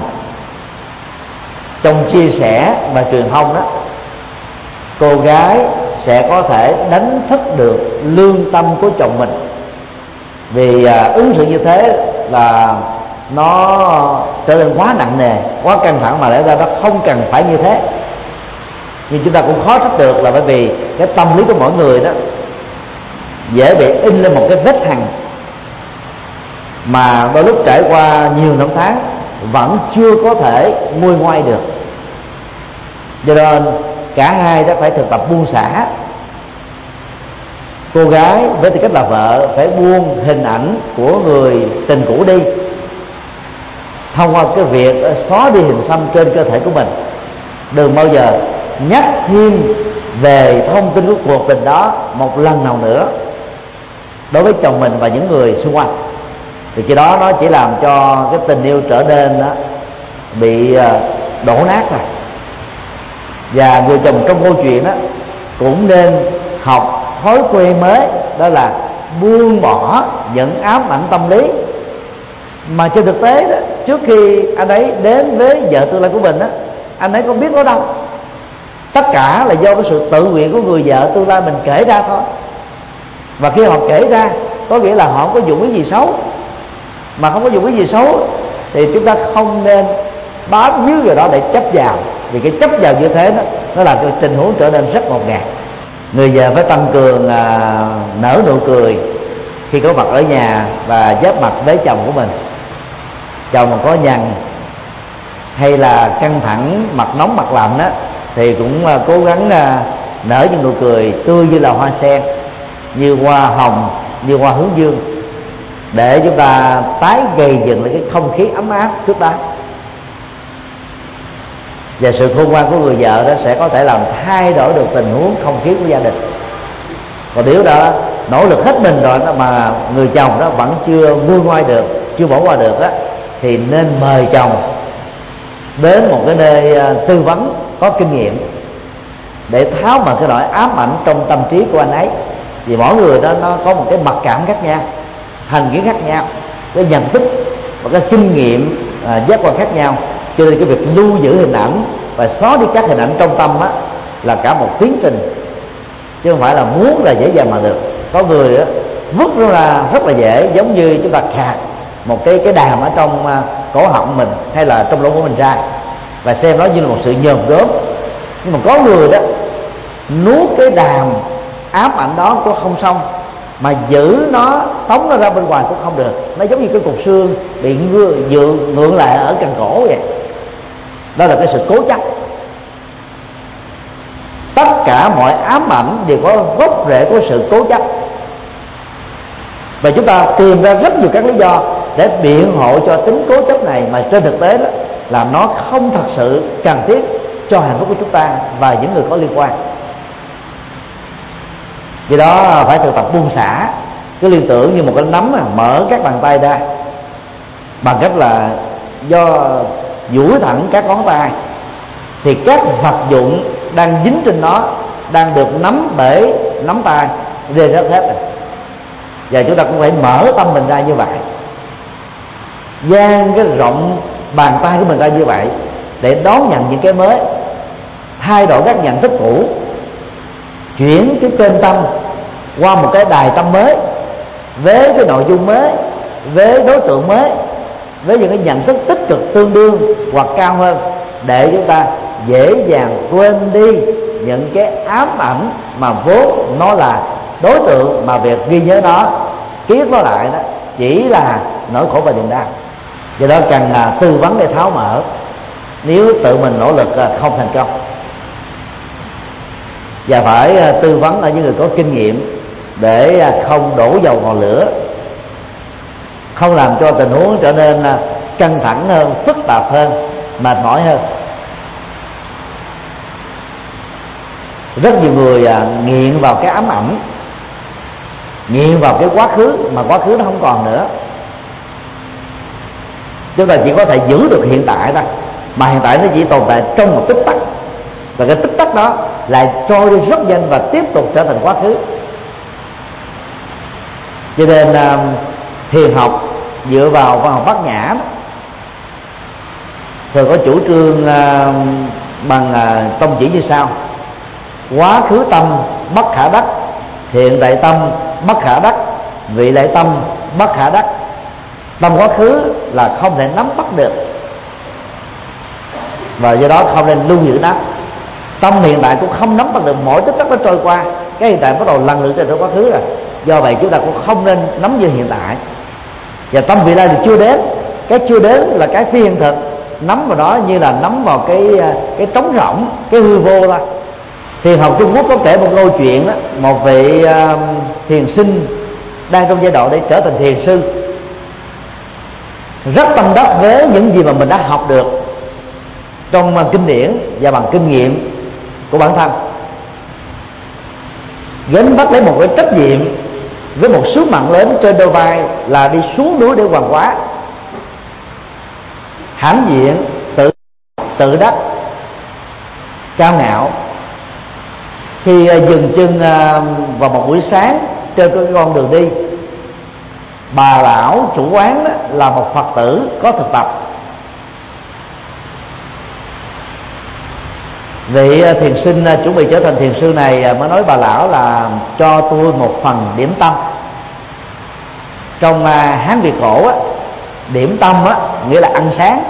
trong chia sẻ và truyền thông đó, cô gái sẽ có thể đánh thức được lương tâm của chồng mình. Vì à, ứng xử như thế là nó trở nên quá nặng nề, quá căng thẳng, mà lẽ ra nó không cần phải như thế. Nhưng chúng ta cũng khó trách được là bởi vì cái tâm lý của mỗi người đó dễ bị in lên một cái vết hằn mà đôi lúc trải qua nhiều năm tháng vẫn chưa có thể nguôi ngoai được. Do nên cả hai đã phải thực tập buông xả. Cô gái với tư cách là vợ phải buông hình ảnh của người tình cũ đi thông qua cái việc xóa đi hình xăm trên cơ thể của mình. Đừng bao giờ nhắc thêm về thông tin của cuộc tình đó một lần nào nữa đối với chồng mình và những người xung quanh. Thì cái đó nó chỉ làm cho cái tình yêu trở nên đó, bị đổ nát rồi. Và người chồng trong câu chuyện đó cũng nên học thói quen mới, đó là buông bỏ những ám ảnh tâm lý mà trên thực tế đó, trước khi anh ấy đến với vợ tương lai của mình đó, anh ấy không biết nó đâu. Tất cả là do cái sự tự nguyện của người vợ tương lai mình kể ra thôi. Và khi họ kể ra có nghĩa là họ không có dụng ý gì xấu. Mà không có dụng ý gì xấu thì chúng ta không nên bám víu vào đó để chấp vào. Vì cái chấp vào như thế đó, nó làm cho tình huống trở nên rất ngột ngạt. Người vợ phải tăng cường à, nở nụ cười khi có mặt ở nhà và giáp mặt với chồng của mình. Chồng mà có nhằn hay là căng thẳng, mặt nóng mặt lạnh á, thì cũng cố gắng nở những nụ cười tươi như là hoa sen, như hoa hồng, như hoa hướng dương, để chúng ta tái gây dựng lại cái không khí ấm áp trước đó. Và sự khôn ngoan của người vợ đó sẽ có thể làm thay đổi được tình huống không khí của gia đình. Còn nếu đó nỗ lực hết mình rồi đó mà người chồng đó vẫn chưa vươn ngoài được, chưa bỏ qua được đó, thì nên mời chồng đến một cái nơi tư vấn có kinh nghiệm để tháo mở cái nỗi ám ảnh trong tâm trí của anh ấy. Vì mỗi người đó nó có một cái mặc cảm khác nhau, hành kiến khác nhau, cái nhận thức và cái kinh nghiệm à, giác quan khác nhau, cho nên cái việc lưu giữ hình ảnh và xóa đi các hình ảnh trong tâm á là cả một tiến trình, chứ không phải là muốn là dễ dàng mà được. Có người á vứt nó ra rất là dễ, giống như chúng ta khạc một cái cái đàm ở trong uh, cổ họng mình hay là trong lỗ của mình ra và xem nó như là một sự nhòm gớm. Nhưng mà có người đó nuốt cái đàm ám ảnh đó cũng không xong, mà giữ nó, tống nó ra bên ngoài cũng không được. Nó giống như cái cục xương bị ngưa, dựa, ngượng lại ở cần cổ vậy. Đó là cái sự cố chấp. Tất cả mọi ám ảnh đều có gốc rễ của sự cố chấp, và chúng ta tìm ra rất nhiều các lý do để biện hộ cho tính cố chấp này, mà trên thực tế đó là nó không thật sự cần thiết cho hạnh phúc của chúng ta và những người có liên quan. Vì đó phải thực tập buông xả cái liên tưởng như một cái nắm mà mở các bàn tay ra bằng cách là do duỗi thẳng các ngón tay, thì các vật dụng đang dính trên nó đang được nắm bể nắm tay rơi rớt hết rồi. Và chúng ta cũng phải mở tâm mình ra như vậy, dang cái rộng bàn tay của mình ra như vậy để đón nhận những cái mới, thay đổi các nhận thức cũ, chuyển cái kênh tâm qua một cái đài tâm mới, với cái nội dung mới, với đối tượng mới, với những cái nhận thức tích cực tương đương hoặc cao hơn, để chúng ta dễ dàng quên đi những cái ám ảnh mà vốn nó là đối tượng, mà việc ghi nhớ nó, ký ức nó lại đó chỉ là nỗi khổ và niềm đau. Do đó cần là tư vấn để tháo mở, nếu tự mình nỗ lực không thành công. Và phải tư vấn ở những người có kinh nghiệm để không đổ dầu vào lửa, không làm cho tình huống trở nên căng thẳng hơn, phức tạp hơn, mệt mỏi hơn. Rất nhiều người nghiện vào cái ám ảnh, nghiện vào cái quá khứ mà quá khứ nó không còn nữa. Chúng ta chỉ có thể giữ được hiện tại thôi, mà hiện tại nó chỉ tồn tại trong một tích tắc, và cái tích tắc đó lại trôi đi rất nhanh và tiếp tục trở thành quá khứ. Cho nên thiền học dựa vào văn học bát nhã thường có chủ trương bằng tông chỉ như sau: quá khứ tâm bất khả đắc, hiện tại tâm bất khả đắc, vị lại tâm bất khả đắc. Tâm quá khứ là không thể nắm bắt được, và do đó không nên lưu giữ nó. Tâm hiện tại cũng không nắm bắt được, mỗi tích tắc nó trôi qua, cái hiện tại bắt đầu lần lượt trên quá khứ rồi. Do vậy chúng ta cũng không nên nắm giữ hiện tại. Và tâm vị lai thì chưa đến, cái chưa đến là cái phi hiện thực, nắm vào đó như là nắm vào cái cái trống rỗng, cái hư vô thôi. Thiền học Trung Quốc có kể một câu chuyện đó, một vị uh, thiền sinh đang trong giai đoạn để trở thành thiền sư, rất tâm đắc với những gì mà mình đã học được trong uh, kinh điển và bằng kinh nghiệm của bản thân, gánh vác lấy một cái trách nhiệm với một sứ mạng lớn trên đôi vai là đi xuống núi để hoàn hóa, hãnh diện, tự tự đắc, cao ngạo. Khi uh, dừng chân uh, vào một buổi sáng trên cái con đường đi, bà lão chủ quán đó là một Phật tử có thực tập. Vị uh, thiền sinh uh, chuẩn bị trở thành thiền sư này uh, mới nói bà lão là cho tôi một phần điểm tâm. Trong uh, Hán Việt cổ á, điểm tâm á nghĩa là ăn sáng.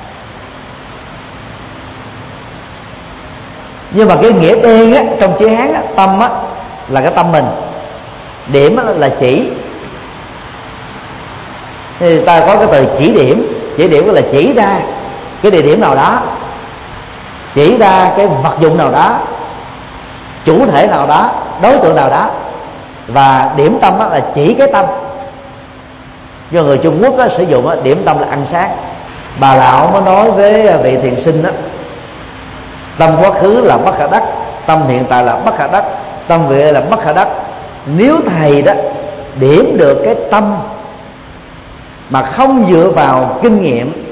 Nhưng mà cái nghĩa đen á, trong chữ Hán á, tâm á là cái tâm mình, điểm á, là chỉ. Thì ta có cái từ chỉ điểm, chỉ điểm là chỉ ra cái địa điểm nào đó, chỉ ra cái vật dụng nào đó, chủ thể nào đó, đối tượng nào đó, và điểm tâm là chỉ cái tâm. Do người Trung Quốc đó, sử dụng đó, điểm tâm là ăn sáng. Bà lão mới nói với vị thiền sinh đó: tâm quá khứ là bất khả đắc, tâm hiện tại là bất khả đắc, tâm vị là bất khả đắc. Nếu thầy đó điểm được cái tâm mà không dựa vào kinh nghiệm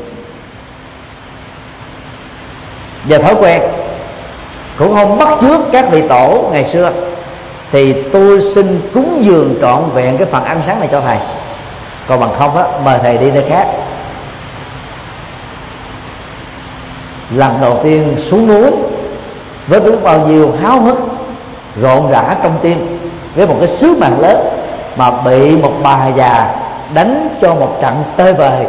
và thói quen, cũng không bắt chước các vị tổ ngày xưa, thì tôi xin cúng dường trọn vẹn cái phần ăn sáng này cho thầy. Còn bằng không á, mời thầy đi nơi khác. Lần đầu tiên xuống núi với biết bao nhiêu háo hức, rộn rã trong tim, với một cái sứ mạng lớn, mà bị một bà già đánh cho một trận tơi bời.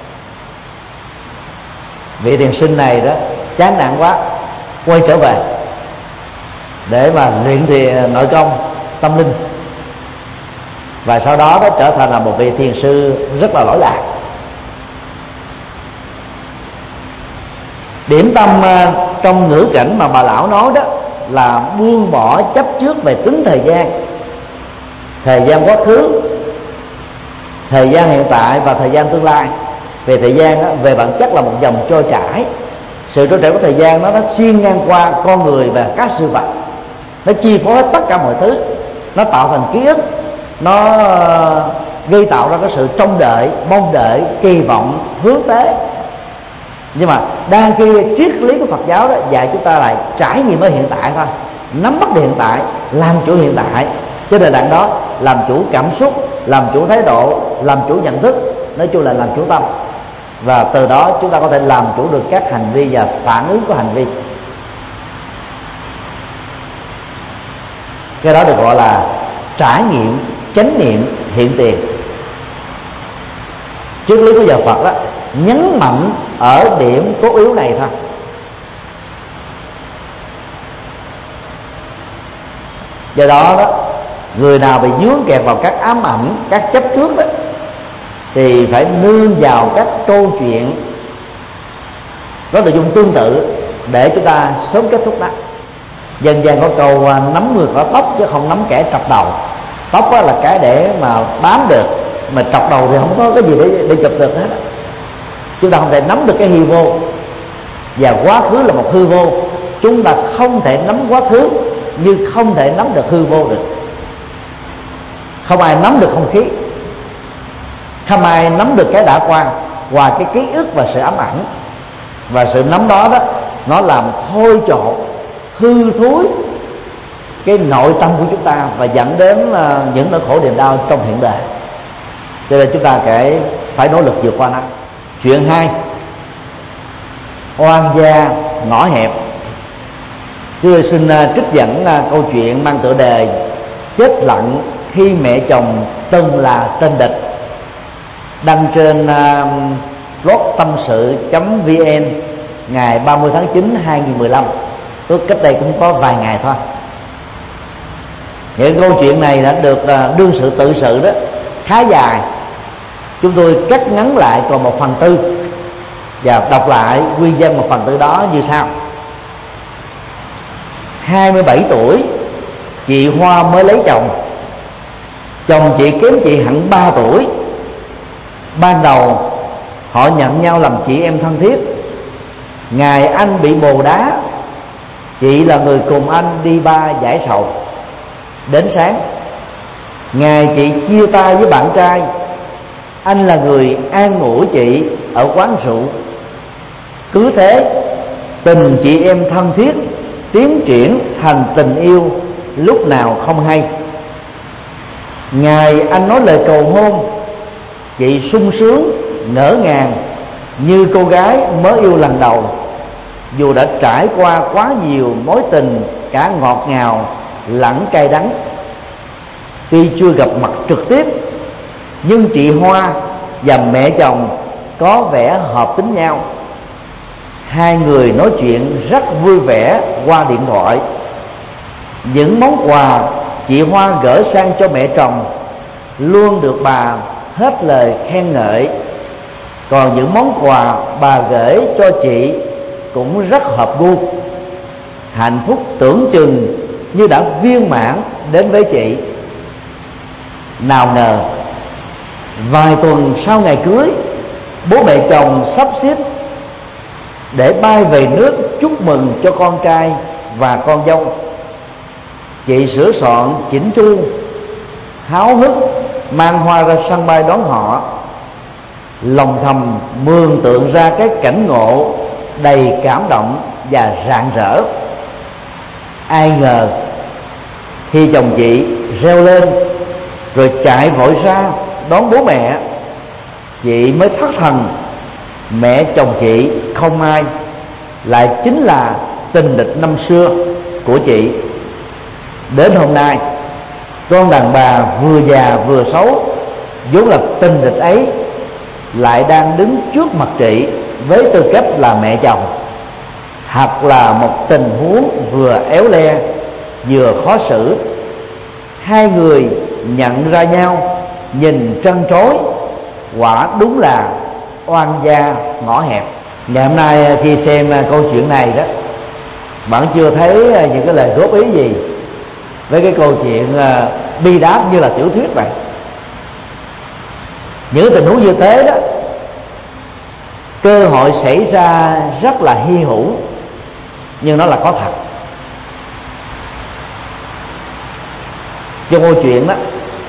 Vị thiền sinh này đó chán nản quá, quay trở về để mà luyện thì nội công tâm linh, và sau đó đó trở thành là một vị thiền sư rất là lỗi lạc. Điểm tâm trong ngữ cảnh mà bà lão nói đó là buông bỏ chấp trước về tính thời gian, thời gian quá khứ, thời gian hiện tại và thời gian tương lai. Về thời gian đó, về bản chất là một dòng trôi chảy. Sự trôi chảy của thời gian đó, nó xuyên ngang qua con người và các sự vật, nó chi phối tất cả mọi thứ, nó tạo thành ký ức, nó gây tạo ra cái sự trông đợi, mong đợi, kỳ vọng, hướng tới. Nhưng mà đang khi triết lý của Phật giáo đó dạy chúng ta lại trải nghiệm ở hiện tại thôi, nắm bắt hiện tại, làm chủ hiện tại. Cho nên đặng đó làm chủ cảm xúc, làm chủ thái độ, làm chủ nhận thức, nói chung là làm chủ tâm. Và từ đó chúng ta có thể làm chủ được các hành vi và phản ứng của hành vi. Cái đó được gọi là trải nghiệm chánh niệm hiện tiền. Triết lý của nhà Phật đó nhấn mạnh ở điểm cốt yếu này thôi. Do đó đó, người nào bị vướng kẹt vào các ám ảnh, các chấp trước đó, thì phải nương vào các câu chuyện có nội dung tương tự để chúng ta sớm kết thúc đó. Dân gian có câu nắm người có tóc chứ không nắm kẻ trọc đầu. Tóc là cái để mà bám được, mà trọc đầu thì không có cái gì để, để chụp được hết. Chúng ta không thể nắm được cái hư vô, và quá khứ là một hư vô. Chúng ta không thể nắm quá khứ như không thể nắm được hư vô được. Không ai nắm được không khí, không ai nắm được cái đã qua, ngoài cái ký ức và sự ám ảnh. Và sự nắm đó đó, nó làm thôi trộn, hư thối cái nội tâm của chúng ta, và dẫn đến uh, những nỗi khổ niềm đau trong hiện đời. Cho nên chúng ta phải phải nỗ lực vượt qua nó. Chuyện hai, oan gia ngõ hẹp. Tôi xin uh, trích dẫn uh, câu chuyện mang tựa đề Chết lặng khi mẹ chồng từng là tên địch, đăng trên uh, blog tâm sự chấm vn ngày ba mươi tháng chín năm hai nghìn không trăm mười lăm, tức cách đây cũng có vài ngày thôi. Những câu chuyện này đã được uh, đương sự tự sự đó khá dài. Chúng tôi cắt ngắn lại còn một phần tư và đọc lại nguyên nhân một phần tư đó như sau. hai mươi bảy tuổi, chị Hoa mới lấy chồng. Chồng chị kém chị hẳn ba tuổi. Ban đầu họ nhận nhau làm chị em thân thiết. Ngày anh bị bồ đá, chị là người cùng anh đi ba giải sầu. Đến sáng, ngày chị chia tay với bạn trai, anh là người an ủi chị ở quán rượu. Cứ thế, tình chị em thân thiết tiến triển thành tình yêu lúc nào không hay. Ngày anh nói lời cầu hôn, chị sung sướng ngỡ ngàng như cô gái mới yêu lần đầu, dù đã trải qua quá nhiều mối tình cả ngọt ngào lẫn cay đắng. Tuy chưa gặp mặt trực tiếp, nhưng chị Hoa và mẹ chồng có vẻ hợp tính nhau. Hai người nói chuyện rất vui vẻ qua điện thoại. Những món quà chị Hoa gửi sang cho mẹ chồng luôn được bà hết lời khen ngợi. Còn những món quà bà gửi cho chị cũng rất hợp gu. Hạnh phúc tưởng chừng như đã viên mãn đến với chị. Nào ngờ vài tuần sau ngày cưới, bố mẹ chồng sắp xếp để bay về nước chúc mừng cho con trai và con dâu. Chị sửa soạn chỉnh chu, háo hức mang hoa ra sân bay đón họ, lòng thầm mường tượng ra cái cảnh ngộ đầy cảm động và rạng rỡ. Ai ngờ khi chồng chị reo lên rồi chạy vội ra đón bố mẹ, chị mới thất thần. Mẹ chồng chị không ai, lại chính là tình địch năm xưa của chị. Đến hôm nay, con đàn bà vừa già vừa xấu, vốn là tình địch ấy, lại đang đứng trước mặt chị với tư cách là mẹ chồng. Thật là một tình huống vừa éo le vừa khó xử. Hai người nhận ra nhau, nhìn trân trối, quả đúng là oan gia ngõ hẹp. Ngày hôm nay khi xem câu chuyện này đó, bạn chưa thấy những cái lời góp ý gì với cái câu chuyện bi đát như là tiểu thuyết vậy. Những tình huống như thế đó, cơ hội xảy ra rất là hy hữu, nhưng nó là có thật. Trong câu chuyện đó,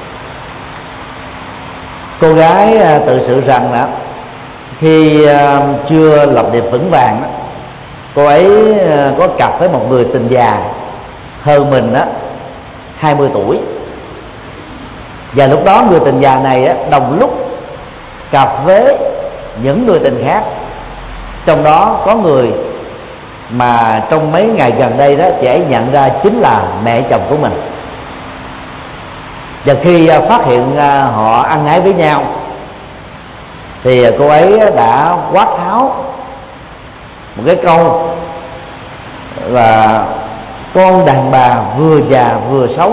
cô gái tự sự rằng đó, khi chưa lập nghiệp vững vàng đó, cô ấy có cặp với một người tình già hơn mình đó hai mươi tuổi. Và lúc đó người tình già này đó, đồng lúc cặp với những người tình khác, trong đó có người mà trong mấy ngày gần đây đó chị ấy nhận ra chính là mẹ chồng của mình. Và khi phát hiện họ ăn ái với nhau thì cô ấy đã quát tháo một cái câu là con đàn bà vừa già vừa xấu.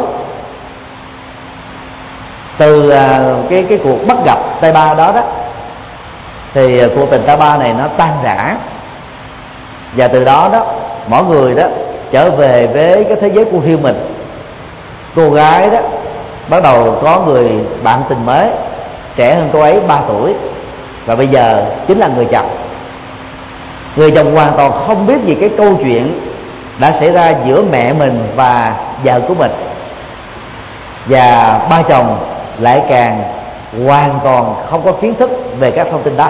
Từ cái cái cuộc bắt gặp tay ba đó đó thì cuộc tình tay ba này nó tan rã, và từ đó đó mỗi người đó trở về với cái thế giới của riêng mình. Cô gái đó bắt đầu có người bạn tình mới trẻ hơn cô ấy ba tuổi, và bây giờ chính là người chồng. Người chồng hoàn toàn không biết gì cái câu chuyện đã xảy ra giữa mẹ mình và vợ của mình, và ba chồng lại càng hoàn toàn không có kiến thức về các thông tin đó.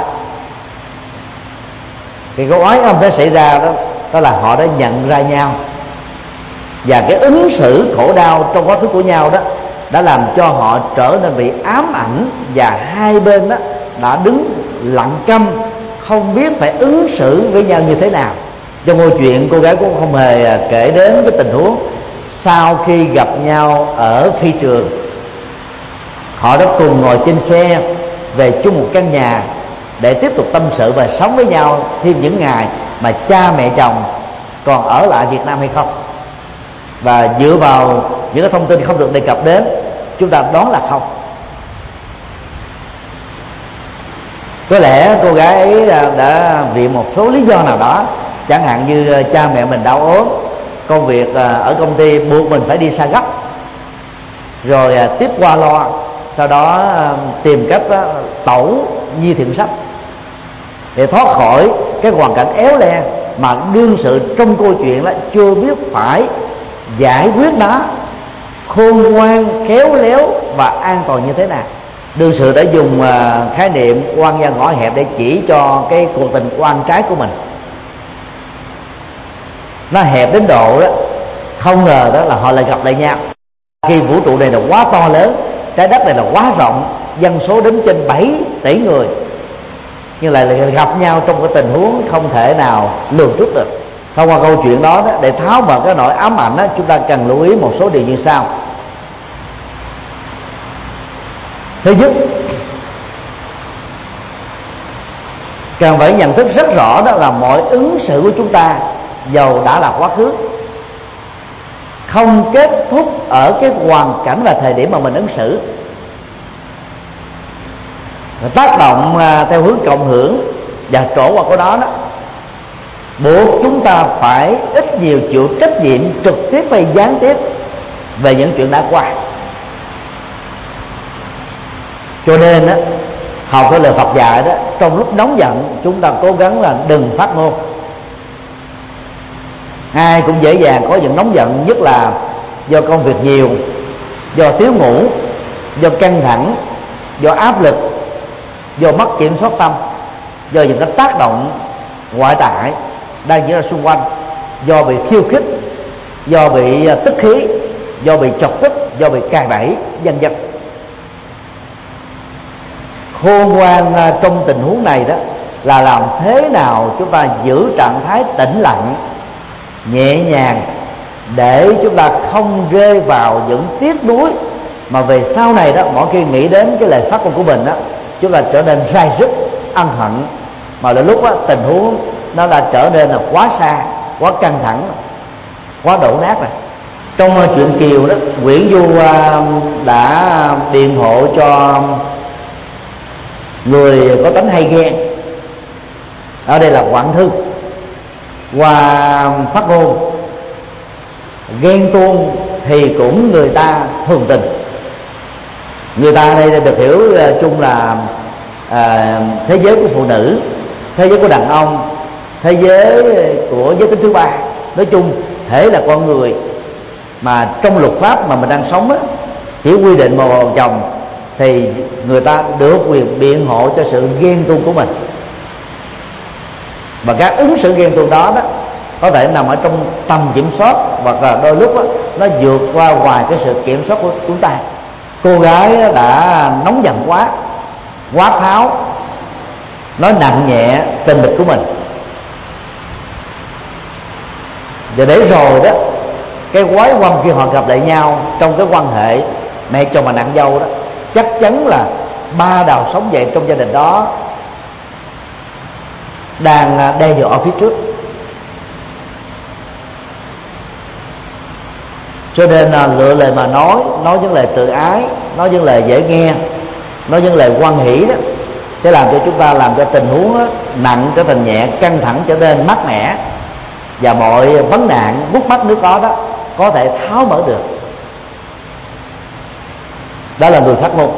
Cái câu oái âm đã xảy ra đó, đó là họ đã nhận ra nhau, và cái ứng xử khổ đau trong quá khứ của nhau đó đã làm cho họ trở nên bị ám ảnh, và hai bên đó đã đứng lặng câm, không biết phải ứng xử với nhau như thế nào. Trong câu chuyện, cô gái cũng không hề kể đến cái tình huống sau khi gặp nhau ở phi trường, họ đã cùng ngồi trên xe về chung một căn nhà để tiếp tục tâm sự và sống với nhau thêm những ngày mà cha mẹ chồng còn ở lại Việt Nam hay không. Và dựa vào những cái thông tin không được đề cập đến, chúng ta đoán là không. Có lẽ cô gái ấy đã vì một số lý do nào đó, chẳng hạn như cha mẹ mình đau ốm, công việc ở công ty buộc mình phải đi xa gấp, rồi tiếp qua lo, sau đó tìm cách tẩu nhi thiện sách để thoát khỏi cái hoàn cảnh éo le mà đương sự trong câu chuyện đó chưa biết phải giải quyết nó khôn ngoan, khéo léo và an toàn như thế nào. Đương sự đã dùng khái niệm oan gia ngõ hẹp để chỉ cho cái cuộc tình oan trái của mình. Nó hẹp đến độ đó không ngờ đó là họ lại gặp lại nhau. Khi vũ trụ này là quá to lớn, trái đất này là quá rộng, dân số đến trên bảy tỷ người, nhưng lại gặp nhau trong cái tình huống không thể nào lường trước được. Thông qua câu chuyện đó, đó để tháo mở cái nỗi ám ảnh đó, chúng ta cần lưu ý một số điều như sau. Thứ nhất, cần phải nhận thức rất rõ đó là mọi ứng xử của chúng ta, dầu đã là quá khứ, không kết thúc ở cái hoàn cảnh và thời điểm mà mình ứng xử. tác động theo hướng cộng hưởng và trổ qua của đó đó buộc chúng ta phải ít nhiều chịu trách nhiệm trực tiếp hay gián tiếp về những chuyện đã qua. Cho nên đó, học cái lời Phật dạy đó, trong lúc nóng giận chúng ta cố gắng là đừng phát ngôn. Ai cũng dễ dàng có những nóng giận, nhất là do công việc nhiều, do thiếu ngủ, do căng thẳng, do áp lực, do mất kiểm soát tâm, do những cái tác động ngoại tại đang diễn ra xung quanh, do bị khiêu khích, do bị tức khí, do bị chọc tức, do bị càn đẩy, vân vân. Khôn ngoan trong tình huống này đó là làm thế nào chúng ta giữ trạng thái tĩnh lặng, nhẹ nhàng, để chúng ta không rơi vào những tiếc nuối mà về sau này đó, mỗi khi nghĩ đến cái lời phát ngôn của mình đó, chúng ta trở nên rai rứt, ân hận, mà đến lúc đó, tình huống nó đã trở nên là quá xa, quá căng thẳng, quá đổ nát rồi. Trong chuyện Kiều đó, Nguyễn Du đã biện hộ cho người có tánh hay ghen, ở đây là Quảng Thư, qua phát ngôn ghen tuông thì cũng người ta thường tình. Người ta đây được hiểu chung là à, thế giới của phụ nữ, thế giới của đàn ông, thế giới của giới tính thứ ba. Nói chung thể là con người mà trong luật pháp mà mình đang sống á, chỉ quy định một vợ chồng thì người ta được quyền biện hộ cho sự ghen tuông của mình. Và các ứng xử ghen tuông đó đó có thể nằm ở trong tầm kiểm soát, hoặc là đôi lúc đó, nó vượt qua ngoài cái sự kiểm soát của chúng ta. Cô gái đã nóng giận quá, quá tháo, nói nặng nhẹ tình địch của mình, và để rồi đó cái quái quăm khi họ gặp lại nhau trong cái quan hệ mẹ chồng và nàng dâu đó, chắc chắn là ba đào sống dậy trong gia đình đó đang đe dọa ở phía trước. Cho nên là lựa lời mà nói, nói những lời tự ái, nói những lời dễ nghe, nói những lời hoan hỷ đó, sẽ làm cho chúng ta làm cho tình huống đó, nặng trở thành nhẹ, căng thẳng trở nên mát mẻ, và mọi vấn nạn bút mắt nếu có đó có thể tháo mở được. Đó là người phát ngôn.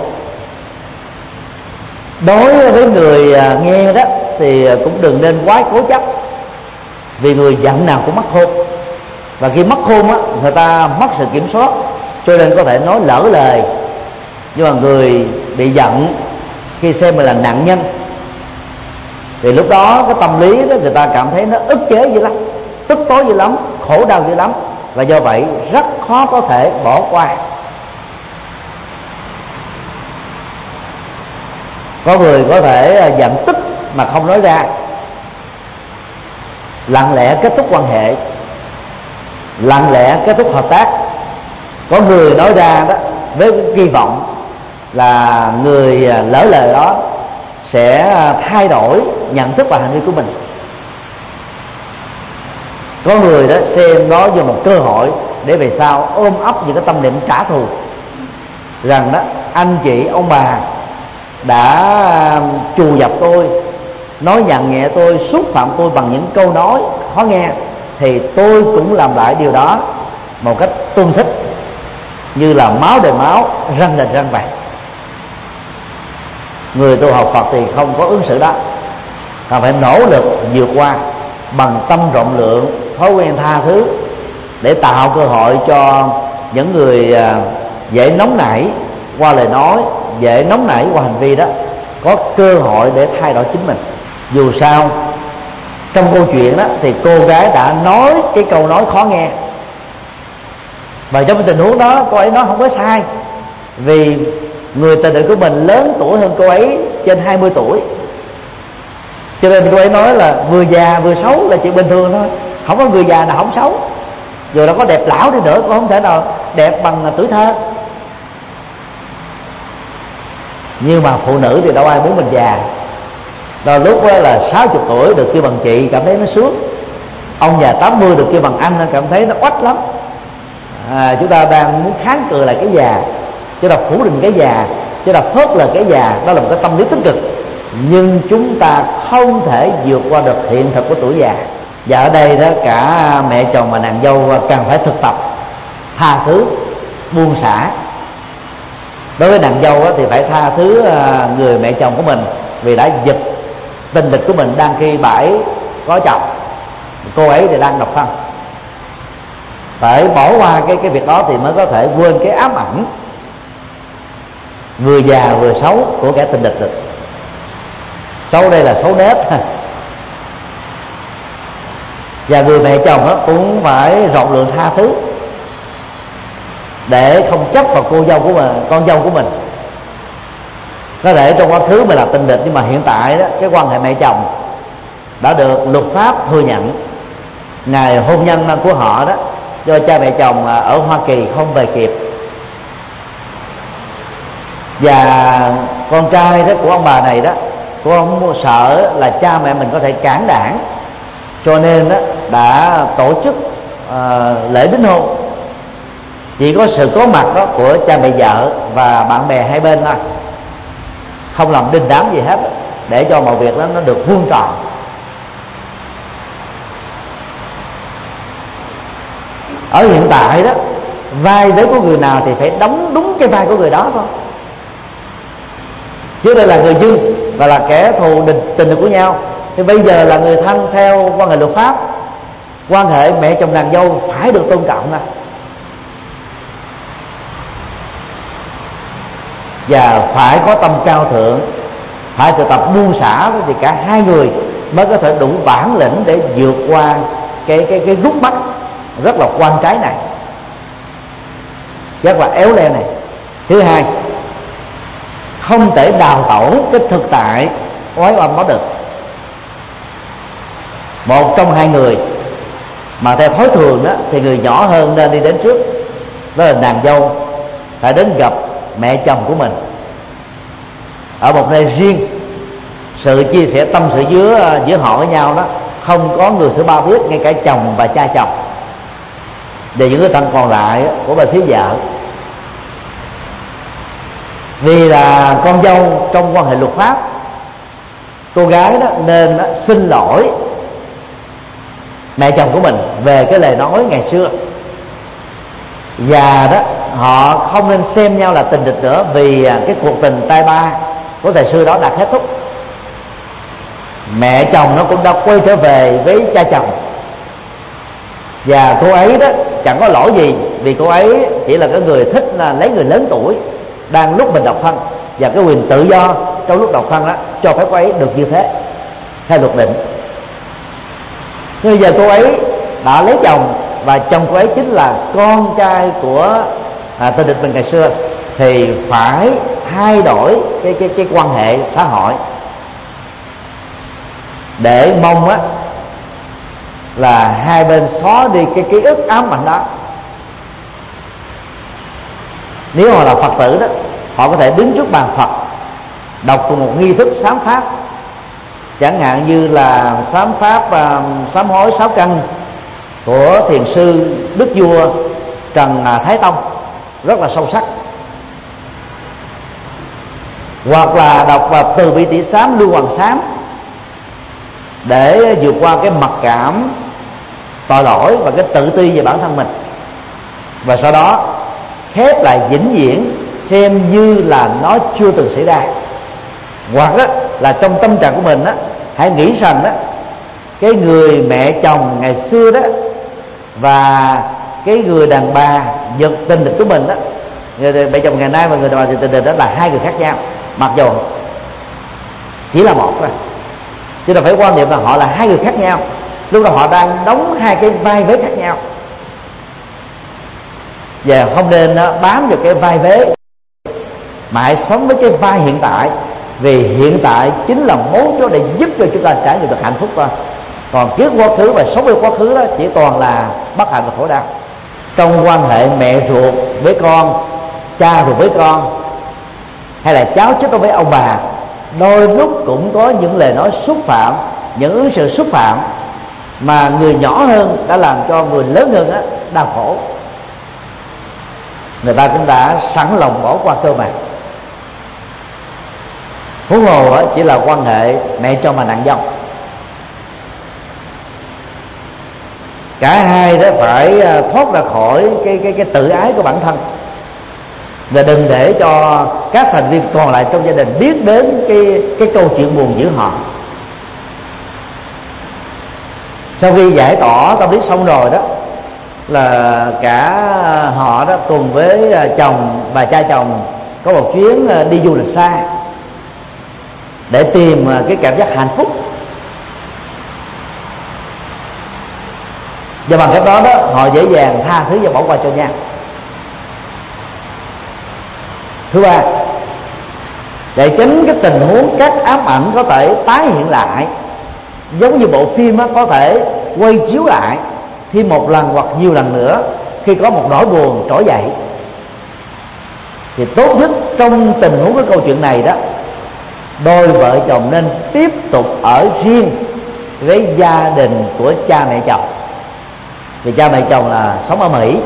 Đối với người nghe đó thì cũng đừng nên quá cố chấp, vì người giận nào cũng mất khôn, và khi mất khôn á, người ta mất sự kiểm soát, cho nên có thể nói lỡ lời. Nhưng mà người bị giận khi xem mình là nạn nhân thì lúc đó cái tâm lý đó người ta cảm thấy nó ức chế dữ lắm, tức tối dữ lắm, khổ đau dữ lắm, và do vậy rất khó có thể bỏ qua. Có người có thể giận tức mà không nói ra, lặng lẽ kết thúc quan hệ, lặng lẽ kết thúc hợp tác. Có người nói ra đó với cái kỳ vọng là người lỡ lời đó sẽ thay đổi nhận thức và hành vi của mình. Có người đó xem đó như một cơ hội để về sau ôm ấp những cái tâm niệm trả thù, rằng đó anh chị ông bà đã trù dập tôi, nói nhặn nhẹ tôi, xúc phạm tôi bằng những câu nói khó nghe, thì tôi cũng làm lại điều đó một cách tương thích, như là máu đền máu, răng đền răng vàng. Người tu học Phật thì không có ứng xử đó, mà phải nỗ lực vượt qua bằng tâm rộng lượng, thói quen tha thứ, để tạo cơ hội cho những người dễ nóng nảy qua lời nói, dễ nóng nảy qua hành vi đó có cơ hội để thay đổi chính mình. Dù sao trong câu chuyện đó thì cô gái đã nói cái câu nói khó nghe, và trong cái tình huống đó cô ấy nói không có sai, vì người tình địch của mình lớn tuổi hơn cô ấy trên hai mươi tuổi, cho nên cô ấy nói là vừa già vừa xấu là chuyện bình thường thôi, không có người già nào không xấu, dù nó có đẹp lão đi nữa cũng không thể nào đẹp bằng tuổi thơ. Nhưng mà phụ nữ thì đâu ai muốn mình già. Đôi lúc là sáu mươi tuổi được kêu bằng chị cảm thấy nó sướng, ông già tám mươi được kêu bằng anh cảm thấy nó oách lắm. À, chúng ta đang muốn kháng cự lại cái già, chúng ta phủ định cái già, Chứ là phớt lờ cái già, đó là một cái tâm lý tích cực, nhưng chúng ta không thể vượt qua được hiện thực của tuổi già. Và ở đây đó, cả mẹ chồng và nàng dâu cần phải thực tập tha thứ, buông xả. Đối với nàng dâu thì phải tha thứ người mẹ chồng của mình vì đã giật tình địch của mình đang khi bà ấy có chồng, cô ấy thì đang độc thân. Phải bỏ qua cái cái việc đó thì mới có thể quên cái ám ảnh vừa già vừa xấu của kẻ tình địch được. Xấu đây là xấu nết. Và người mẹ chồng đó cũng phải rộng lượng tha thứ để không chấp vào cô dâu của mình, con dâu của mình. Có thể trong quá khứ mình là tình địch, nhưng mà hiện tại đó, cái quan hệ mẹ chồng đã được luật pháp thừa nhận. Ngày hôn nhân của họ đó, do cha mẹ chồng ở Hoa Kỳ không về kịp, và con trai đó của ông bà này đó, của ông sợ là cha mẹ mình có thể cản đảng, cho nên đó đã tổ chức uh, lễ đính hôn. Chỉ có sự có mặt đó của cha mẹ vợ và bạn bè hai bên thôi, không làm đinh đám gì hết, để cho mọi việc đó nó được vuông tròn. Ở hiện tại đó, vai vế của người nào thì phải đóng đúng cái vai của người đó thôi. Trước đây là người dưng và là kẻ thù địch tình của nhau, thì bây giờ là người thân theo quan hệ luật pháp. Quan hệ mẹ chồng nàng dâu phải được tôn trọng ra, và phải có tâm cao thượng, phải thực tập buông xả, thì cả hai người mới có thể đủ bản lĩnh để vượt qua cái cái cái gút mắt rất là quan trái này, rất là éo le này. Thứ hai, không thể đào tẩu cái thực tại oái oăm đó được. Một trong hai người mà theo thói thường đó thì người nhỏ hơn nên đi đến trước, đó là nàng dâu phải đến gặp mẹ chồng của mình ở một nơi riêng. Sự chia sẻ tâm sự giữa giữa họ với nhau đó không có người thứ ba biết, ngay cả chồng và cha chồng. Về những cái thân còn lại của bên phía vợ, vì là con dâu trong quan hệ luật pháp, cô gái đó nên đó, xin lỗi mẹ chồng của mình về cái lời nói ngày xưa, và đó họ không nên xem nhau là tình địch nữa, vì cái cuộc tình tay ba của thời xưa đó đã kết thúc. Mẹ chồng nó cũng đã quay trở về với cha chồng, và cô ấy đó chẳng có lỗi gì, vì cô ấy chỉ là cái người thích là lấy người lớn tuổi đang lúc mình độc thân, và cái quyền tự do trong lúc độc thân đó cho phép cô ấy được như thế theo luật định. Bây giờ cô ấy đã lấy chồng, và chồng cô ấy chính là con trai của à, tình địch mình ngày xưa, thì phải thay đổi cái cái cái quan hệ xã hội để mong á là hai bên xóa đi cái ký ức ám ảnh đó. Nếu họ là Phật tử đó, họ có thể đứng trước bàn Phật đọc cùng một nghi thức sám pháp, chẳng hạn như là sám pháp uh, sám hối sáu căn của thiền sư đức vua Trần Thái Tông, rất là sâu sắc. Hoặc là đọc uh, từ bi tỷ sám lưu hoàng sám để vượt qua cái mặc cảm tội lỗi và cái tự ti về bản thân mình, và sau đó khép lại vĩnh viễn, xem như là nó chưa từng xảy ra. Hoặc đó, là trong tâm trạng của mình đó, hãy nghĩ rằng đó, cái người mẹ chồng ngày xưa đó và cái người đàn bà giật tình địch của mình đó, người mẹ chồng ngày nay và người đàn bà giật tình địch đó là hai người khác nhau, mặc dù chỉ là một thôi. Chứ đâu phải quan niệm là họ là hai người khác nhau. Lúc đó họ đang đóng hai cái vai vế khác nhau, và không nên bám vào cái vai vế, mà hãy sống với cái vai hiện tại, vì hiện tại chính là mấu chốt để giúp cho chúng ta trải nghiệm được hạnh phúc thôi. Còn kiếp quá khứ và sống với quá khứ đó chỉ toàn là bất hạnh và khổ đau. Trong quan hệ mẹ ruột với con, cha ruột với con, hay là cháu chích với ông bà, đôi lúc cũng có những lời nói xúc phạm, những ứng xử xúc phạm mà người nhỏ hơn đã làm cho người lớn hơn đó đau khổ. Người ta cũng đã sẵn lòng bỏ qua cơ mà. huống hồ chỉ là quan hệ mẹ chồng và nàng dâu. Cả hai đó phải thoát ra khỏi cái cái cái tự ái của bản thân, và đừng để cho các thành viên còn lại trong gia đình biết đến cái cái câu chuyện buồn giữa họ. Sau khi giải tỏa tâm lý xong rồi đó, là cả họ đó cùng với chồng và cha chồng có một chuyến đi du lịch xa để tìm cái cảm giác hạnh phúc. Và bằng cách đó đó họ dễ dàng tha thứ và bỏ qua cho nhau. Thứ ba, để tránh cái tình huống các ám ảnh có thể tái hiện lại, giống như bộ phim đó, có thể quay chiếu lại thêm một lần hoặc nhiều lần nữa khi có một nỗi buồn trỗi dậy, thì tốt nhất trong tình huống cái câu chuyện này đó, đôi vợ chồng nên tiếp tục ở riêng với gia đình của cha mẹ chồng. Vì cha mẹ chồng là sống ở Mỹ,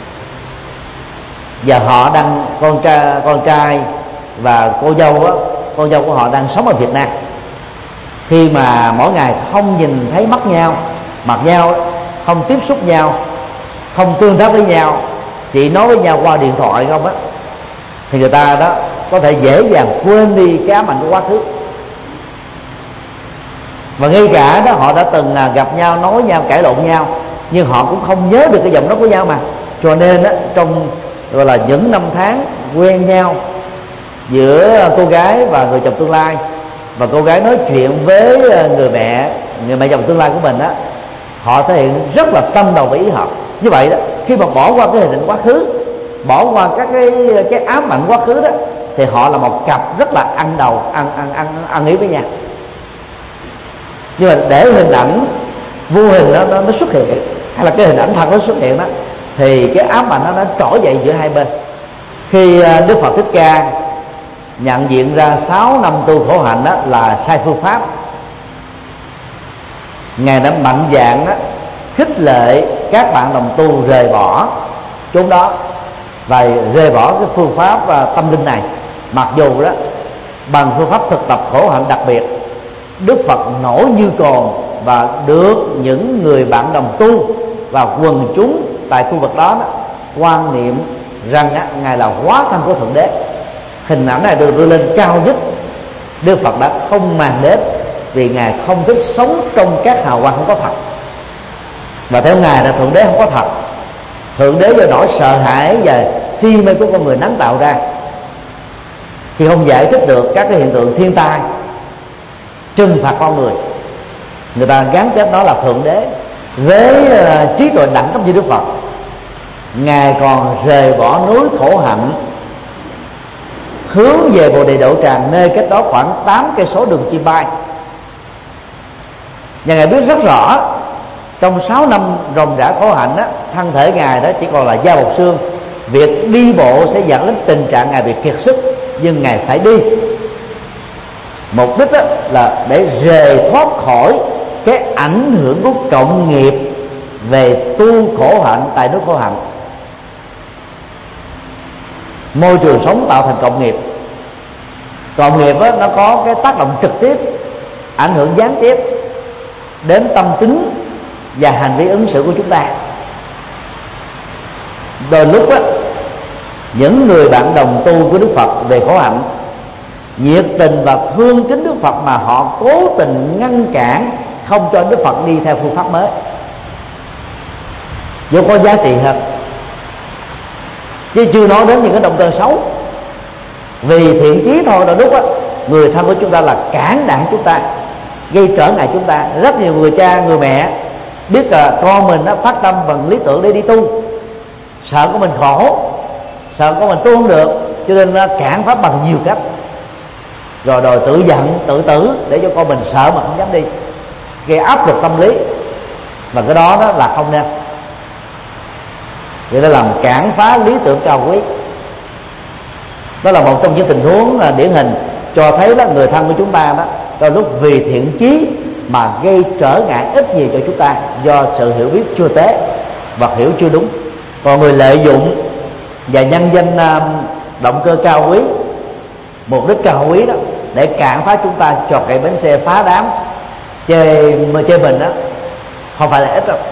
và họ đang con trai con trai và cô dâu á, con dâu của họ đang sống ở Việt Nam. Khi mà mỗi ngày không nhìn thấy mắt nhau, mặt nhau, không tiếp xúc nhau, không tương tác với nhau, chỉ nói với nhau qua điện thoại không á, thì người ta đó có thể dễ dàng quên đi cái ám ảnh của quá khứ. Và ngay cả đó họ đã từng gặp nhau, nói nhau, cãi lộn nhau, nhưng họ cũng không nhớ được cái giọng nói của nhau mà. Cho nên đó, trong gọi là những năm tháng quen nhau giữa cô gái và người chồng tương lai, và cô gái nói chuyện với người mẹ người mẹ chồng tương lai của mình đó, họ thể hiện rất là tâm đầu và ý hợp. Như vậy đó, khi mà bỏ qua cái hình ảnh quá khứ, bỏ qua các cái cái ám ảnh quá khứ đó, thì họ là một cặp rất là ăn đầu ăn ăn ăn ăn ý với nhau. Nhưng mà để hình ảnh vô hình đó nó, nó xuất hiện, hay là cái hình ảnh thật nó xuất hiện đó, thì cái ám ảnh nó đã trỗi dậy giữa hai bên. Khi Đức Phật Thích Ca nhận diện ra sáu năm tu khổ hạnh đó là sai phương pháp, Ngài đã mạnh dạn đó khích lệ các bạn đồng tu rời bỏ chốn đó và rời bỏ cái phương pháp và tâm linh này. Mặc dù đó bằng phương pháp thực tập khổ hạnh đặc biệt, Đức Phật nổi như cồn và được những người bạn đồng tu và quần chúng tại khu vực đó, đó quan niệm rằng á, Ngài là hóa thân của Thượng Đế. Hình ảnh này được đưa lên cao nhất, Đức Phật đã không màng đến, vì Ngài không thích sống trong các hào quang không có thật. Và theo Ngài là Thượng Đế không có thật. Thượng Đế do nỗi sợ hãi và si mê của con người nắng tạo ra, thì không giải thích được các cái hiện tượng thiên tai trừng phạt con người. Người ta gắn kết nó là Thượng Đế. Với uh, trí tuệ đẳng cấp như Đức Phật, Ngài còn rời bỏ núi khổ hạnh, hướng về Bồ Đề Đậu Tràng, nơi cách đó khoảng tám cây số đường chim bay. Và Ngài biết rất rõ trong sáu năm ròng rã khổ hạnh đó, thân thể Ngài đó chỉ còn là da bọc xương. Việc đi bộ sẽ dẫn đến tình trạng Ngài bị kiệt sức, nhưng Ngài phải đi. Mục đích đó là để rời thoát khỏi cái ảnh hưởng của cộng nghiệp về tu khổ hạnh tại nước khổ hạnh. Môi trường sống tạo thành cộng nghiệp. Cộng nghiệp đó, nó có cái tác động trực tiếp, ảnh hưởng gián tiếp đến tâm tính và hành vi ứng xử của chúng ta. Đôi lúc đó, những người bạn đồng tu của Đức Phật về khổ hạnh nhiệt tình và thương kính Đức Phật, mà họ cố tình ngăn cản không cho Đức Phật đi theo phương pháp mới, dù có giá trị hơn. Chứ chưa nói đến những cái động cơ xấu. Vì thiện chí thôi đôi lúc á, người thân của chúng ta là cản đạn chúng ta, gây trở ngại chúng ta. Rất nhiều người cha, người mẹ biết là con mình nó phát tâm bằng lý tưởng để đi tu, sợ của mình khổ, sợ của mình tu không được, cho nên nó cản pháp bằng nhiều cách, rồi đòi tự giận, tự tử để cho con mình sợ mà không dám đi, gây áp lực tâm lý. Và cái đó đó là không nên. Vậy nó làm cản phá lý tưởng cao quý. Đó là một trong những tình huống điển hình cho thấy là người thân của chúng ta đó đôi lúc vì thiện chí mà gây trở ngại ít nhiều cho chúng ta, do sự hiểu biết chưa tế và hiểu chưa đúng. Còn người lợi dụng và nhân danh động cơ cao quý, mục đích cao quý đó, để cản phá chúng ta chọt gậy bánh xe, phá đám, chê mà chê mình đó không phải là ít đâu.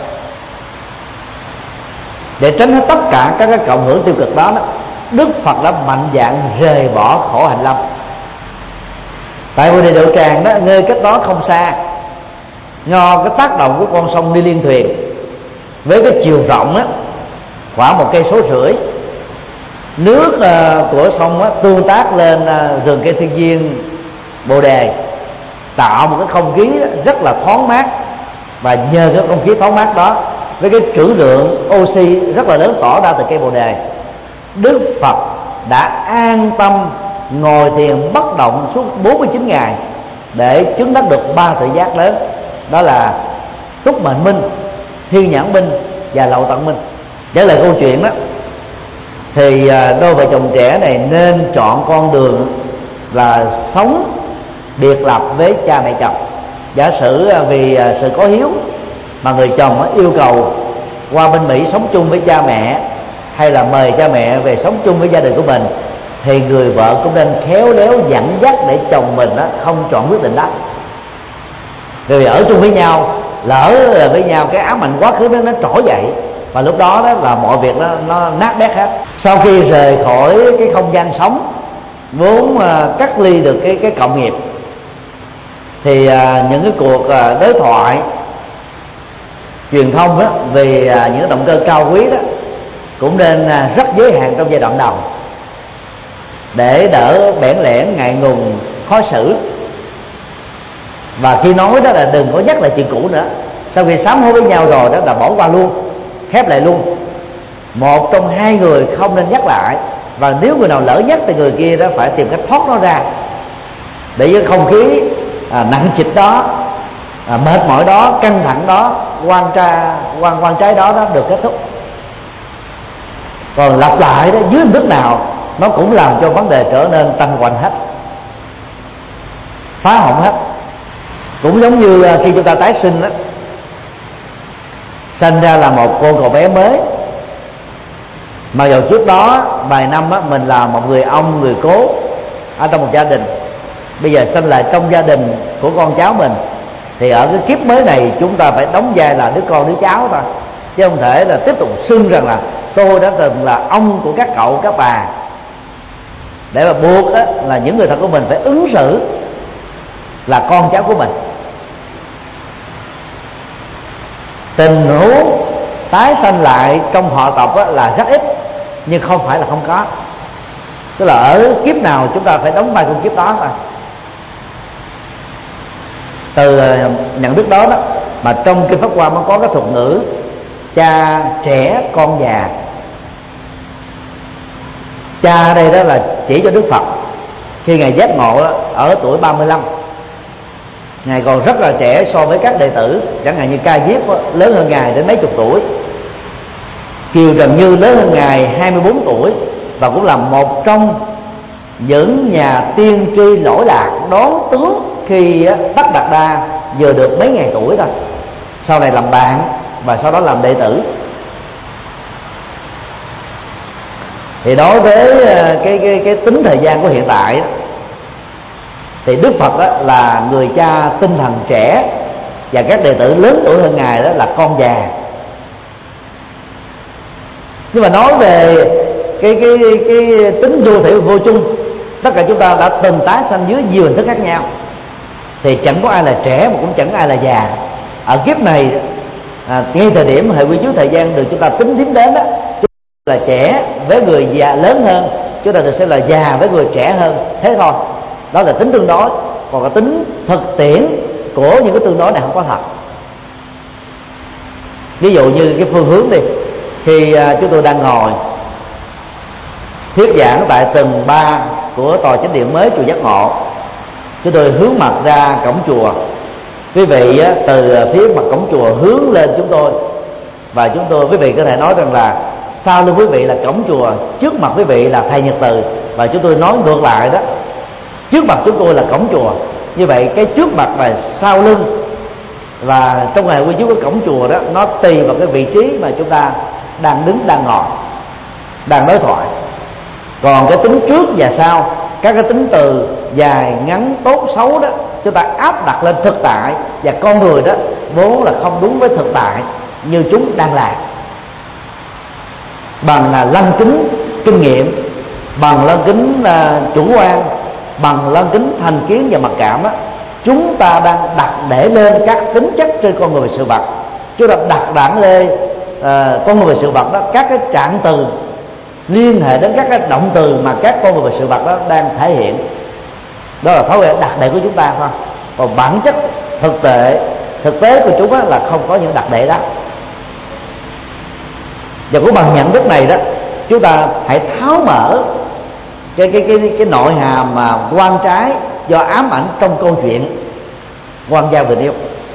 Để tránh hết tất cả các cái cộng hưởng tiêu cực đó, đó Đức Phật đã mạnh dạn rời bỏ khổ hạnh lâm. Tại Bồ Đề Đậu Tràng đó, nơi cách đó không xa, do cái tác động của con sông Ni Liên Thuyền với cái chiều rộng á khoảng một cây số rưỡi, nước uh, của sông á, tương tác lên uh, rừng cây thiên nhiên Bồ Đề, tạo một cái không khí rất là thoáng mát. Và nhờ cái không khí thoáng mát đó, với cái trữ lượng oxy rất là lớn tỏ ra từ cây Bồ Đề, Đức Phật đã an tâm ngồi thiền bất động suốt bốn mươi chín ngày để chứng đắc được ba tuệ giác lớn, đó là túc mệnh minh, thiên nhãn minh và lậu tận minh. Trở lại câu chuyện đó, thì đôi vợ chồng trẻ này nên chọn con đường là sống biệt lập với cha mẹ chồng. Giả sử vì sự có hiếu mà người chồng yêu cầu qua bên Mỹ sống chung với cha mẹ, hay là mời cha mẹ về sống chung với gia đình của mình, thì người vợ cũng nên khéo léo dẫn dắt để chồng mình không chọn quyết định đó. Vì ở chung với nhau, lỡ với nhau cái ám ảnh quá khứ nó, nó trỗi dậy, và lúc đó đó là mọi việc nó, nó nát bét hết. Sau khi rời khỏi cái không gian sống vốn uh, cắt ly được cái cái cộng nghiệp, thì uh, những cái cuộc uh, đối thoại truyền thông đó về uh, những động cơ cao quý đó cũng nên uh, rất giới hạn trong giai đoạn đầu, để đỡ bẽn lẽn, ngại ngùng, khó xử. Và khi nói đó là đừng có nhắc lại chuyện cũ nữa. Sau khi sám hối với nhau rồi đó là bỏ qua luôn, khép lại luôn. Một trong hai người không nên nhắc lại, và nếu người nào lỡ nhắc thì người kia đó phải tìm cách thoát nó ra, để cái không khí à, nặng trịch đó, à, mệt mỏi đó, căng thẳng đó, quan tra quan quan trái đó đó được kết thúc. Còn lặp lại đó dưới hình thức nào nó cũng làm cho vấn đề trở nên tăng hoành hết, phá hỏng hết. Cũng giống như khi chúng ta tái sinh đó, sinh ra là một cô cậu bé mới, mà vào trước đó vài năm đó, mình là một người ông, người cố ở trong một gia đình. Bây giờ sinh lại trong gia đình của con cháu mình, thì ở cái kiếp mới này chúng ta phải đóng vai là đứa con đứa cháu thôi, chứ không thể là tiếp tục xưng rằng là tôi đã từng là ông của các cậu các bà, để mà buộc á, là những người thân của mình phải ứng xử là con cháu của mình. Tình huống tái sanh lại trong họ tộc á, là rất ít, nhưng không phải là không có. Tức là ở kiếp nào chúng ta phải đóng vai con kiếp đó thôi. Từ nhận thức đó, đó mà trong kinh Pháp Hoa mới có cái thuật ngữ cha trẻ con già. Cha ở đây đó là chỉ cho Đức Phật khi ngài giác ngộ đó, ở tuổi ba mươi lăm. Ngài còn rất là trẻ so với các đệ tử, chẳng hạn như Ca Diếp đó, lớn hơn ngài đến mấy chục tuổi, Kiều Trần Như lớn hơn ngài hai mươi bốn tuổi, và cũng là một trong những nhà tiên tri lỗi lạc đón tướng khi Tất Đạt Đa vừa được mấy ngày tuổi thôi. Sau này làm bạn và sau đó làm đệ tử. Thì đối với cái cái cái tính thời gian của hiện tại đó, thì Đức Phật đó là người cha tinh thần trẻ, và các đệ tử lớn tuổi hơn ngài đó là con già. Nhưng mà nói về cái cái cái tính vô thể vô chung, tất cả chúng ta đã từng tái sanh dưới nhiều hình thức khác nhau, thì chẳng có ai là trẻ mà cũng chẳng ai là già. Ở kiếp này à, ngay thời điểm hệ quy chiếu thời gian được chúng ta tính điểm đến đó, chúng ta là trẻ với người già lớn hơn, chúng ta sẽ là già với người trẻ hơn, thế thôi. Đó là tính tương đối. Còn cái tính thực tiễn của những cái tương đối này không có thật. Ví dụ như cái phương hướng đi, khi uh, chúng tôi đang ngồi thuyết giảng tại tầng ba của tòa chánh điện mới chùa Giác Ngộ, chúng tôi hướng mặt ra cổng chùa. Quý vị uh, từ phía mặt cổng chùa hướng lên chúng tôi, và chúng tôi quý vị có thể nói rằng là sau lưng quý vị là cổng chùa, trước mặt quý vị là thầy Nhật Từ, và chúng tôi nói ngược lại đó, trước mặt chúng tôi là cổng chùa. Như vậy cái trước mặt và sau lưng và trong ngày quy chiếu của cổng chùa đó, nó tùy vào cái vị trí mà chúng ta đang đứng, đang ngồi, đang đối thoại. Còn cái tính trước và sau, các cái tính từ dài ngắn tốt xấu đó chúng ta áp đặt lên thực tại, và con người đó vốn là không đúng với thực tại như chúng đang làm. Bằng là lăng kính kinh nghiệm, bằng lăng kính uh, chủ quan, bằng lăng kính thành kiến và mặc cảm đó, chúng ta đang đặt để lên các tính chất trên con người và sự vật. Chúng ta đặt đẳng lên uh, con người và sự vật đó các cái trạng từ liên hệ đến các cái động từ mà các con người và sự vật đó đang thể hiện. Đó là thói quen đặt để của chúng ta thôi. Còn bản chất thực tế thực tế của chúng là không có những đặc để đó. Và cũng bằng nhận thức này đó, chúng ta hãy tháo mở cái cái cái cái nội hàm mà quan trái do ám ảnh trong câu chuyện quan gia vừa nêu.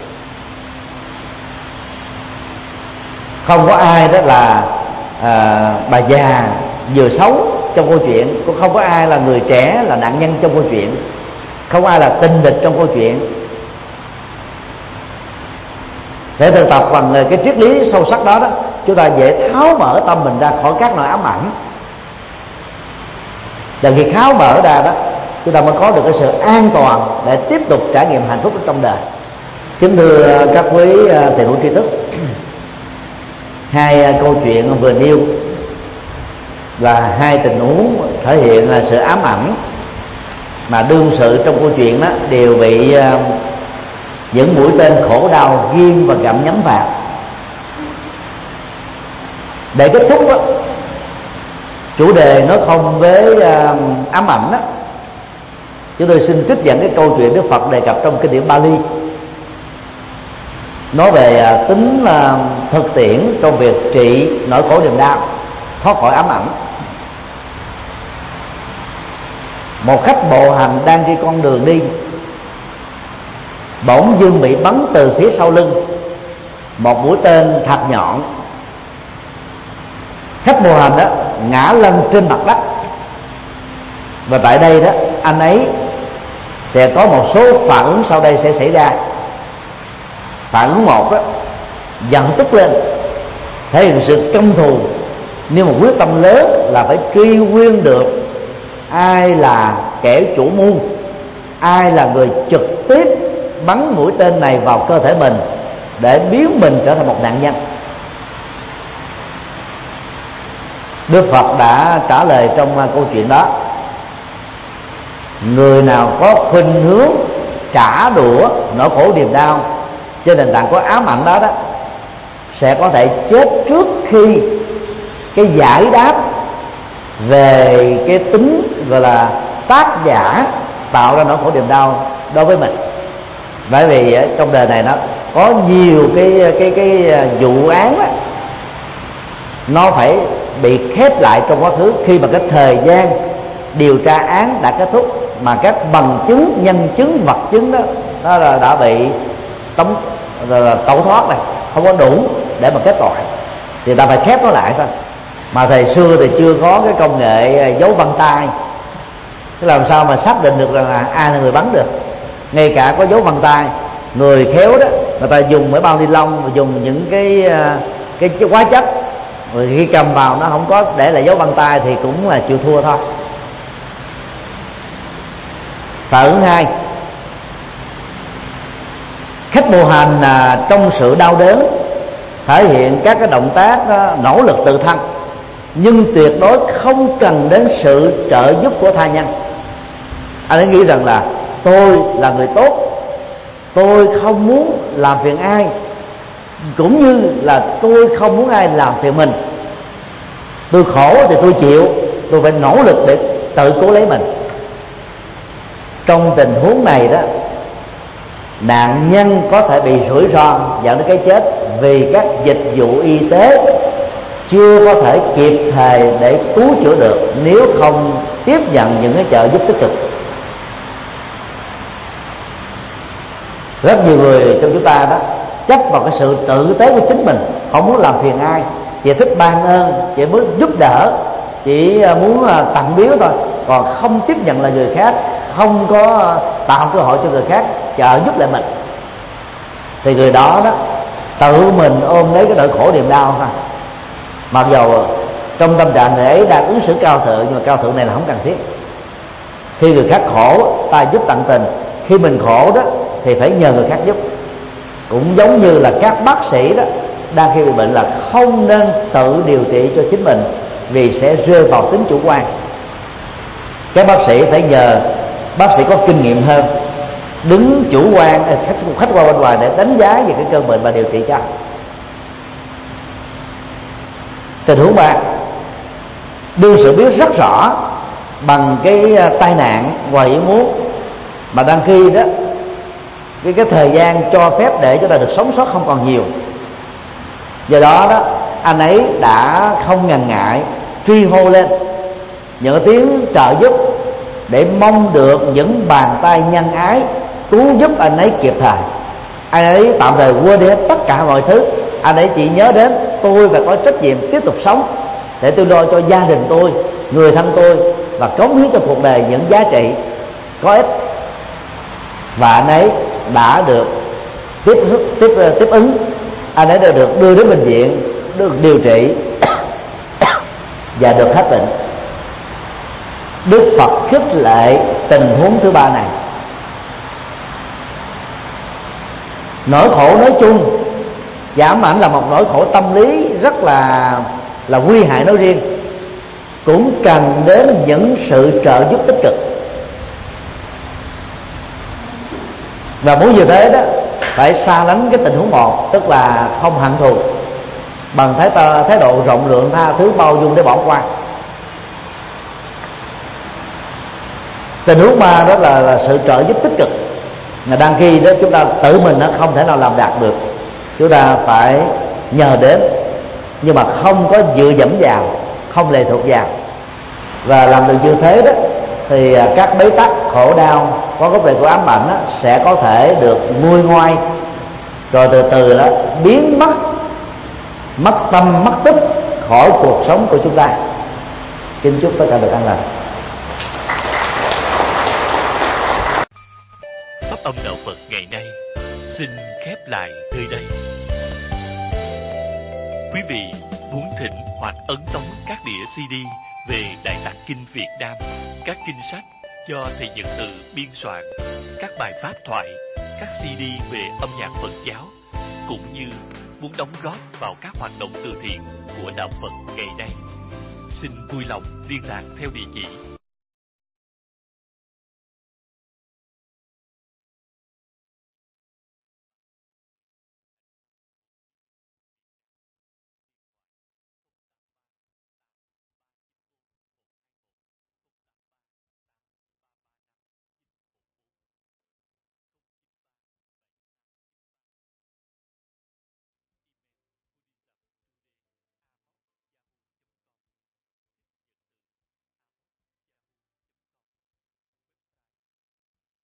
Không có ai đó là à, bà già vừa xấu trong câu chuyện, cũng không có ai là người trẻ là nạn nhân trong câu chuyện, không ai là tinh địch trong câu chuyện. Để thực tập bằng cái triết lý sâu sắc đó đó, chúng ta dễ tháo mở tâm mình ra khỏi các nỗi ám ảnh. Và khi tháo mở ra đó, chúng ta mới có được cái sự an toàn để tiếp tục trải nghiệm hạnh phúc trong đời. Kính thưa các quý thầy hữu tri thức, hai câu chuyện vừa nêu là hai tình huống thể hiện là sự ám ảnh, mà đương sự trong câu chuyện đó đều bị những mũi tên khổ đau ghim và gặm nhấm vào. Để kết thúc đó, chủ đề nói không với uh, ám ảnh đó, chúng tôi xin trích dẫn cái câu chuyện Đức Phật đề cập trong kinh điển Bali, nói về uh, tính uh, thực tiễn trong việc trị nỗi khổ niềm đau, thoát khỏi ám ảnh. Một khách bộ hành đang đi con đường đi, bỗng dưng bị bắn từ phía sau lưng một mũi tên thật nhọn. Khách bộ hành đó ngã lăn trên mặt đất, và tại đây đó anh ấy sẽ có một số phản ứng sau đây sẽ xảy ra. Phản ứng một đó, giận tức lên, thể hiện sự căm thù, nhưng một quyết tâm lớn là phải truy nguyên được ai là kẻ chủ mưu, ai là người trực tiếp bắn mũi tên này vào cơ thể mình để biến mình trở thành một nạn nhân. Đức Phật đã trả lời trong câu chuyện đó: người nào có khuynh hướng trả đũa nỗi khổ niềm đau trên nền tảng có ám ảnh đó đó sẽ có thể chết trước khi cái giải đáp về cái tính gọi là tác giả tạo ra nỗi khổ niềm đau đối với mình. Bởi vì trong đời này nó có nhiều cái cái cái vụ án đó, nó phải bị khép lại trong quá khứ khi mà cái thời gian điều tra án đã kết thúc, mà các bằng chứng, nhân chứng, vật chứng đó nó là đã bị tống rồi là tẩu thoát này, không có đủ để mà kết tội, thì ta phải khép nó lại thôi. Mà thời xưa thì chưa có cái công nghệ dấu vân tay, thế làm sao mà xác định được rằng là ai là người bắn được. Ngay cả có dấu vân tay, người khéo đó người ta dùng mấy bao ni lông, và dùng những cái cái hóa chất, rồi khi cầm vào nó không có để lại dấu vân tay thì cũng là chịu thua thôi. Phản ứng hai, khách bộ hành à, trong sự đau đớn thể hiện các cái động tác à, nỗ lực tự thân, nhưng tuyệt đối không cần đến sự trợ giúp của tha nhân. Anh ấy nghĩ rằng là tôi là người tốt, tôi không muốn làm phiền ai, cũng như là tôi không muốn ai làm phiền mình. Tôi khổ thì tôi chịu, tôi phải nỗ lực để tự cứu lấy mình. Trong tình huống này đó, nạn nhân có thể bị rủi ro dẫn đến cái chết vì các dịch vụ y tế chưa có thể kịp thời để cứu chữa được nếu không tiếp nhận những cái trợ giúp tích cực. Rất nhiều người trong chúng ta đó chấp vào cái sự tự tế của chính mình, không muốn làm phiền ai, chỉ thích ban ơn, chỉ muốn giúp đỡ, chỉ muốn tặng biếu thôi, còn không tiếp nhận là người khác, không có tạo cơ hội cho người khác trợ giúp lại mình. Thì người đó đó tự mình ôm lấy cái nỗi khổ niềm đau thôi. Mặc dầu trong tâm trạng người ấy đang ứng xử cao thượng, nhưng mà cao thượng này là không cần thiết. Khi người khác khổ, ta giúp tận tình. Khi mình khổ đó thì phải nhờ người khác giúp. Cũng giống như là các bác sĩ đó, đang khi bị bệnh là không nên tự điều trị cho chính mình, vì sẽ rơi vào tính chủ quan. Các bác sĩ phải nhờ bác sĩ có kinh nghiệm hơn, đứng chủ quan khách khách qua bên ngoài để đánh giá về cái cơn bệnh và điều trị cho. Tình huống ba, đương sự biết rất rõ bằng cái tai nạn ngoài ý muốn, mà đang khi đó cái cái thời gian cho phép để cho ta được sống sót không còn nhiều. Do đó đó, anh ấy đã không ngần ngại truy hô lên những tiếng trợ giúp để mong được những bàn tay nhân ái cứu giúp anh ấy kịp thời. Anh ấy tạm thời quên đi hết tất cả mọi thứ. Anh ấy chỉ nhớ đến tôi phải có trách nhiệm tiếp tục sống để tôi lo cho gia đình tôi, người thân tôi, và cống hiến cho cuộc đời những giá trị có ích. Và anh ấy đã được tiếp tiếp tiếp ứng, anh ấy đã được đưa đến bệnh viện, được điều trị và được hết bệnh. Đức Phật khích lệ tình huống thứ ba này. Nỗi khổ nói chung và ám ảnh là một nỗi khổ tâm lý rất là là nguy hại nói riêng, cũng cần đến những sự trợ giúp tích cực. Và muốn như thế đó, phải xa lánh cái tình huống một, tức là không hận thù, bằng thái, thái độ rộng lượng, tha thứ, bao dung để bỏ qua. Tình huống ba đó là, là sự trợ giúp tích cực, mà đang khi đó chúng ta tự mình nó không thể nào làm đạt được, chúng ta phải nhờ đến, nhưng mà không có dựa dẫm vào, không lệ thuộc vào. Và làm được như thế đó thì các bế tắc khổ đau có gốc rễ của ám ảnh đó, sẽ có thể được nguôi ngoai, rồi từ từ đó biến mất, mất tâm mất tích khỏi cuộc sống của chúng ta. Kính chúc tất cả được an lành. Pháp âm đạo Phật ngày nay xin khép lại nơi đây. Quý vị muốn thỉnh hoặc ấn tống các đĩa xê đê về Đại Tạng Kinh Việt Nam, các kinh sách do thầy Nhật Từ biên soạn, các bài pháp thoại, các xê đê về âm nhạc Phật giáo, cũng như muốn đóng góp vào các hoạt động từ thiện của đạo Phật ngày nay, xin vui lòng liên lạc theo địa chỉ